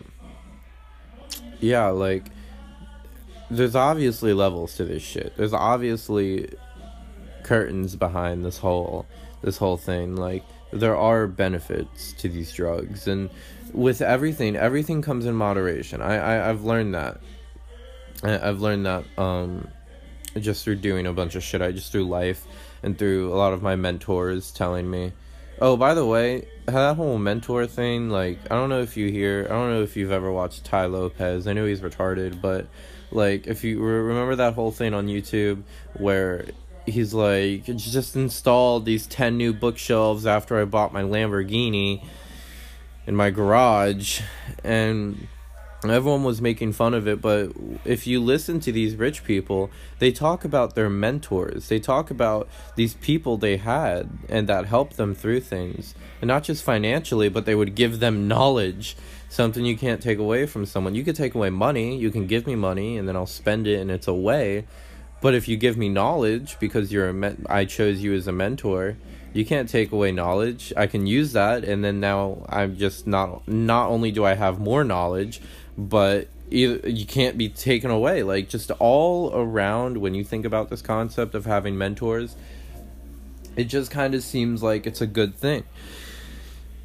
yeah, like, there's obviously levels to this shit. There's obviously curtains behind this whole thing. Like, there are benefits to these drugs, and with everything comes in moderation. I've learned that. I've learned that just through doing a bunch of shit. Just through life and through a lot of my mentors telling me. Oh, by the way, that whole mentor thing, like, I don't know if you've ever watched Tai Lopez. I know he's retarded, but like, if you remember that whole thing on YouTube where he's like, just installed these 10 new bookshelves after I bought my Lamborghini in my garage, and everyone was making fun of it. But if you listen to these rich people, they talk about their mentors. They talk about these people they had and that helped them through things, and not just financially, but they would give them knowledge, something you can't take away from someone. You could take away money. You can give me money and then I'll spend it and it's away. But if you give me knowledge because I chose you as a mentor, you can't take away knowledge. I can use that, and then now I'm just not only do I have more knowledge, but you can't be taken away. Like, just all around, when you think about this concept of having mentors, it just kind of seems like it's a good thing.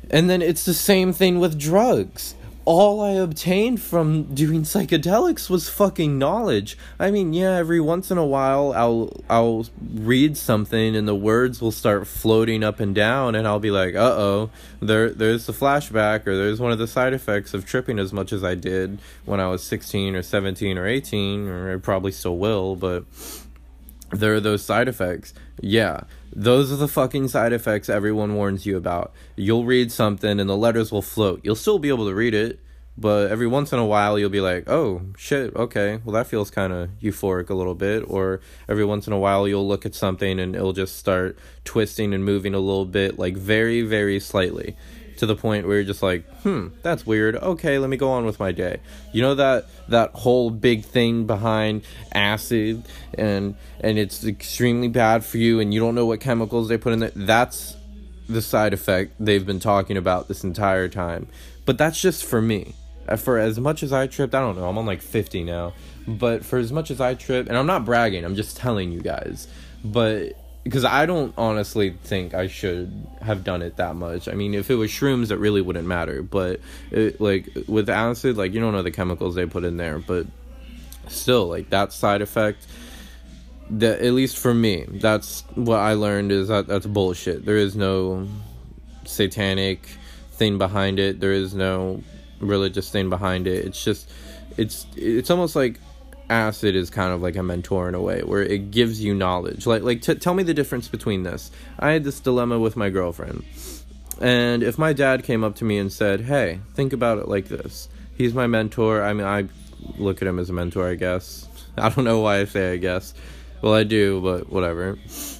And then it's the same thing with drugs. All I obtained from doing psychedelics was fucking knowledge. I mean, yeah, every once in a while I'll read something and the words will start floating up and down and I'll be like, uh-oh, there's the flashback, or there's one of the side effects of tripping as much as I did when I was 16 or 17 or 18, or I probably still will, but there are those side effects. Yeah, those are the fucking side effects everyone warns you about. You'll read something and the letters will float. You'll still be able to read it, but every once in a while you'll be like, oh, shit, okay, well that feels kind of euphoric a little bit. Or every once in a while you'll look at something and it'll just start twisting and moving a little bit, like very, very slightly, to the point where you're just like, that's weird. Okay, let me go on with my day. You know that whole big thing behind acid and it's extremely bad for you and you don't know what chemicals they put in there? That's the side effect they've been talking about this entire time. But that's just for me. For as much as I tripped, I don't know, I'm on like 50 now. But for as much as I tripped, and I'm not bragging, I'm just telling you guys. But because I don't honestly think I should have done it that much. I mean, if it was shrooms, it really wouldn't matter. But, like, with acid, like, you don't know the chemicals they put in there. But still, like, that side effect, that, at least for me, that's what I learned, is that's bullshit. There is no satanic thing behind it. There is no religious thing behind it. It's just, it's almost like acid is kind of like a mentor in a way, where it gives you knowledge. Tell me the difference between this. I had this dilemma with my girlfriend, and if my dad came up to me and said, hey, think about it like this. He's my mentor. I mean, I look at him as a mentor, I guess. I don't know why I say I guess. Well, I do, but whatever.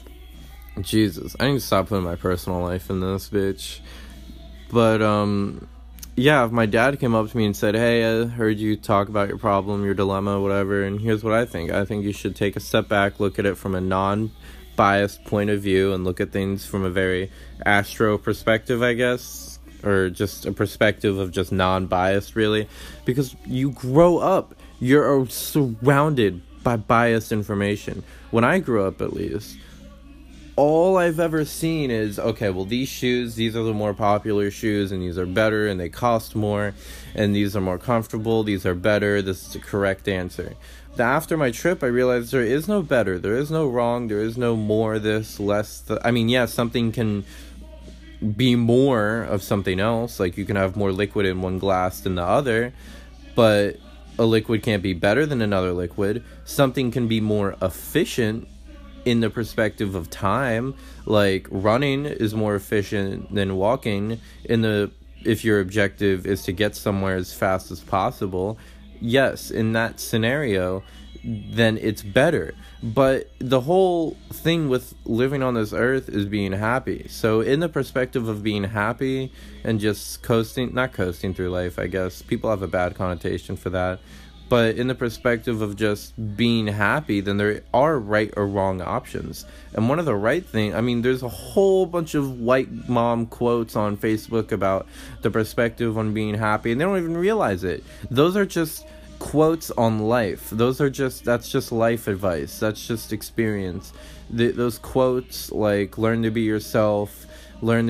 Jesus, I need to stop putting my personal life in this, bitch. But, yeah, if my dad came up to me and said, hey, I heard you talk about your problem, your dilemma, whatever, and here's what I think. I think you should take a step back, look at it from a non-biased point of view, and look at things from a very astro perspective, I guess, or just a perspective of just non-biased, really, because you grow up, you're surrounded by biased information. When I grew up, at least, all I've ever seen is, okay, well, these shoes, these are the more popular shoes, and these are better, and they cost more, and these are more comfortable, these are better, this is the correct answer. After my trip, I realized there is no better, there is no wrong, there is no more this, less, I mean, yeah, something can be more of something else, like you can have more liquid in one glass than the other, but a liquid can't be better than another liquid. Something can be more efficient in the perspective of time, like running is more efficient than walking if your objective is to get somewhere as fast as possible. Yes, in that scenario, then it's better. But the whole thing with living on this earth is being happy. So in the perspective of being happy and just not coasting through life, I guess people have a bad connotation for that, but in the perspective of just being happy, then there are right or wrong options. And one of the right things, I mean, there's a whole bunch of white mom quotes on Facebook about the perspective on being happy, and they don't even realize it. Those are just quotes on life. That's just life advice. That's just experience. Those quotes, like, learn to be yourself, learn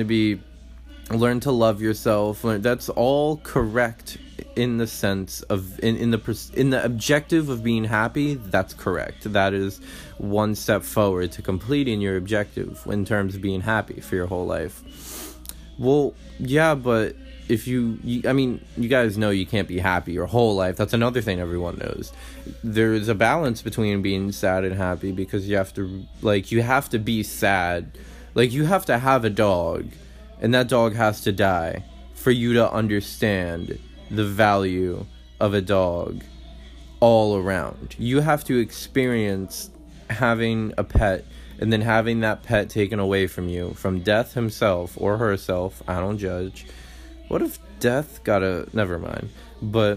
to love yourself, that's all correct in the sense of in the objective of being happy. That's correct. That is one step forward to completing your objective in terms of being happy for your whole life. Well, yeah, but if you guys know you can't be happy your whole life. That's another thing everyone knows. There's a balance between being sad and happy, because you have to be sad. Like, you have to have a dog, and that dog has to die for you to understand the value of a dog all around. You have to experience having a pet, and then having that pet taken away from you, from death himself or herself. I don't judge. What if death never mind. But,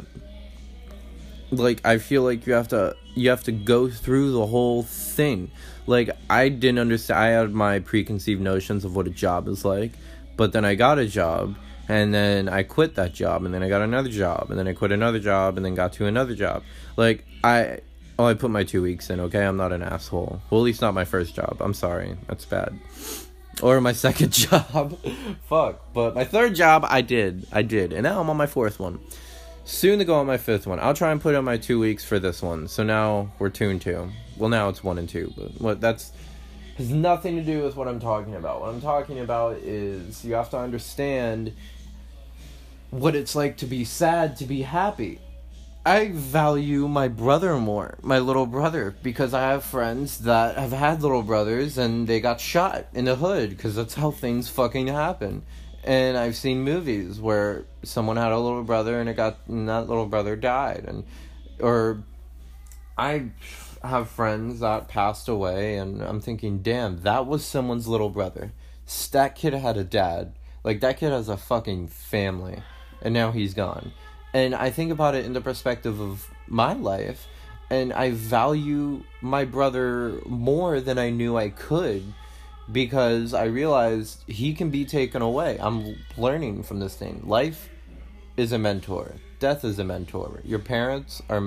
like, I feel like you have to go through the whole thing. Like, I didn't understand. I had my preconceived notions of what a job is like, but then I got a job, and then I quit that job, and then I got another job, and then I quit another job, and then got to another job. Like, I put my 2 weeks in, okay? I'm not an asshole. Well, at least not my first job. I'm sorry. That's bad. Or my second job. Fuck. But my third job, I did. And now I'm on my fourth one. Soon to go on my fifth one. I'll try and put in my 2 weeks for this one. So now we're 2 and 2. Well, now it's 1 and 2. But what that's has nothing to do with what I'm talking about. What I'm talking about is you have to understand what it's like to be sad, to be happy. I value my brother more, my little brother, because I have friends that have had little brothers and they got shot in the hood because that's how things fucking happen. And I've seen movies where someone had a little brother and that little brother died, or I have friends that passed away and I'm thinking, damn, that was someone's little brother. That kid had a dad. Like, that kid has a fucking family and now he's gone. And I think about it in the perspective of my life, and I value my brother more than I knew I could, because I realized he can be taken away. I'm learning from this thing. Life is a mentor. Death is a mentor. Your parents are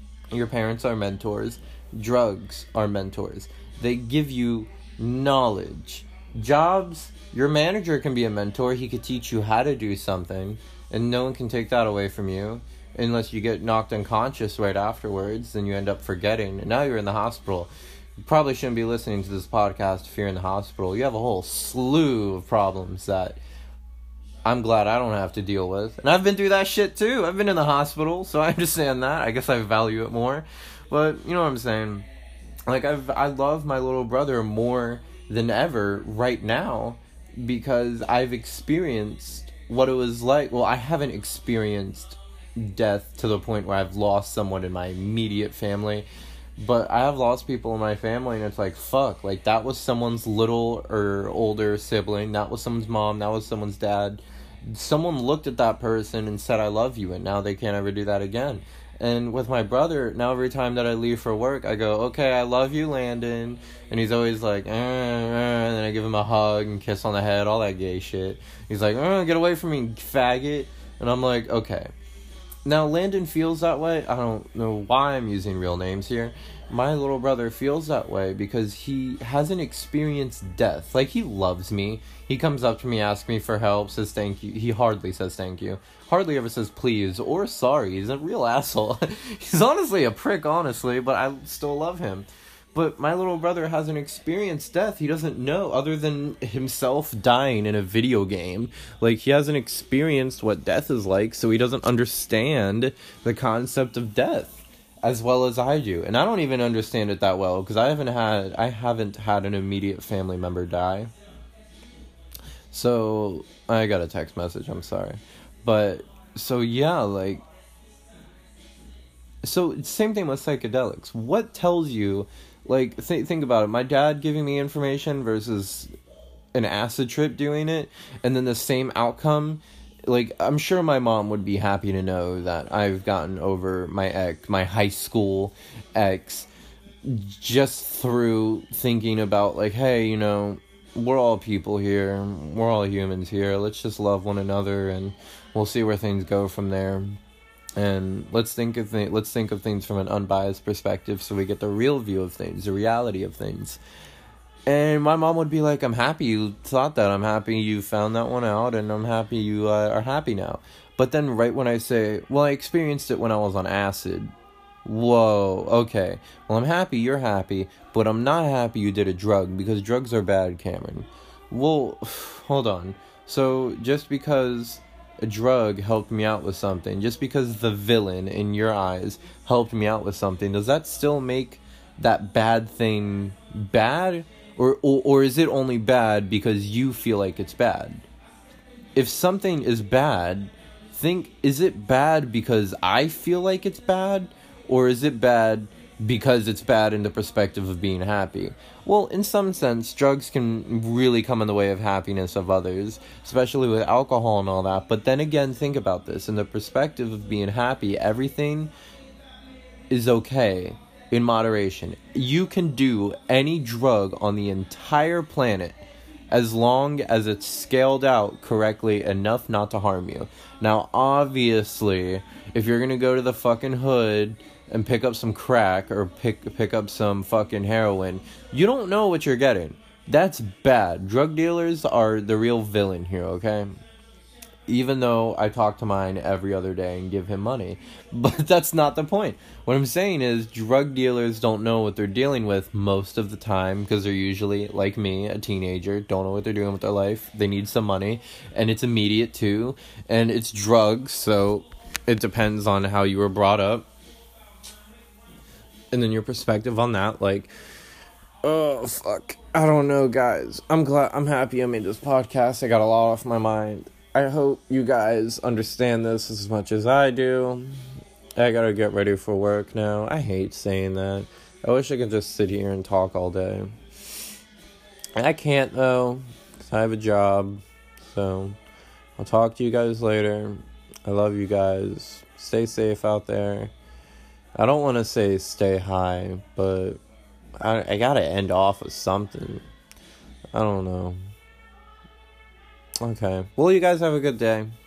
mentors. Drugs are mentors. They give you knowledge. Jobs, your manager can be a mentor. He could teach you how to do something. And no one can take that away from you unless you get knocked unconscious right afterwards. Then you end up forgetting. And now you're in the hospital. You probably shouldn't be listening to this podcast if you're in the hospital. You have a whole slew of problems that I'm glad I don't have to deal with. And I've been through that shit too. I've been in the hospital, so I understand that. I guess I value it more. But you know what I'm saying? Like, I love my little brother more than ever right now because I've experienced what it was like. Well, I haven't experienced death to the point where I've lost someone in my immediate family, but I have lost people in my family, and it's like, fuck, like, that was someone's little or older sibling, that was someone's mom, that was someone's dad. Someone looked at that person and said, I love you, and now they can't ever do that again. And with my brother, now every time that I leave for work, I go, okay, I love you, Landon. And he's always like, and then I give him a hug and kiss on the head, all that gay shit. He's like, get away from me, faggot. And I'm like, okay. Now, Landon feels that way. I don't know why I'm using real names here. My little brother feels that way because he hasn't experienced death. Like, he loves me. He comes up to me, asks me for help, says thank you. He hardly says thank you. Hardly ever says please or sorry. He's a real asshole. He's honestly a prick, honestly, but I still love him. But my little brother hasn't experienced death. He doesn't know, other than himself dying in a video game. Like, he hasn't experienced what death is like, so he doesn't understand the concept of death as well as I do. And I don't even understand it that well, because I haven't had an immediate family member die. So, I got a text message, I'm sorry. But, so yeah, like, so same thing with psychedelics. What tells you, like, think about it. My dad giving me information versus an acid trip doing it, and then the same outcome. Like, I'm sure my mom would be happy to know that I've gotten over my high school ex, just through thinking about, like, hey, you know, we're all people here, we're all humans here, let's just love one another, and we'll see where things go from there. And let's think of things from an unbiased perspective, so we get the real view of things, the reality of things. And my mom would be like, I'm happy you thought that. I'm happy you found that one out, and I'm happy you are happy now. But then right when I say, well, I experienced it when I was on acid. Whoa, okay. Well, I'm happy you're happy, but I'm not happy you did a drug, because drugs are bad, Cameron. Well, hold on. So just because a drug helped me out with something, just because the villain in your eyes helped me out with something, does that still make that bad thing bad? Or is it only bad because you feel like it's bad? If something is bad, is it bad because I feel like it's bad? Or is it bad because it's bad in the perspective of being happy? Well, in some sense, drugs can really come in the way of happiness of others, especially with alcohol and all that. But then again, think about this. In the perspective of being happy, everything is okay. In moderation. You can do any drug on the entire planet as long as it's scaled out correctly enough not to harm you. Now, obviously, if you're gonna go to the fucking hood and pick up some crack or pick up some fucking heroin, you don't know what you're getting. That's bad. Drug dealers are the real villain here, okay? Even though I talk to mine every other day and give him money. But that's not the point. What I'm saying is drug dealers don't know what they're dealing with most of the time because they're usually, like me, a teenager, don't know what they're doing with their life. They need some money, and it's immediate too, and it's drugs, so it depends on how you were brought up. And then your perspective on that, like, oh, fuck. I don't know, guys. I'm happy I made this podcast. I got a lot off my mind. I hope you guys understand this as much as I do. I gotta get ready for work now. I hate saying that. I wish I could just sit here and talk all day. I can't, though, 'cause I have a job. So, I'll talk to you guys later. I love you guys. Stay safe out there. I don't want to say stay high, but I gotta end off with something. I don't know. Okay. Well, you guys have a good day.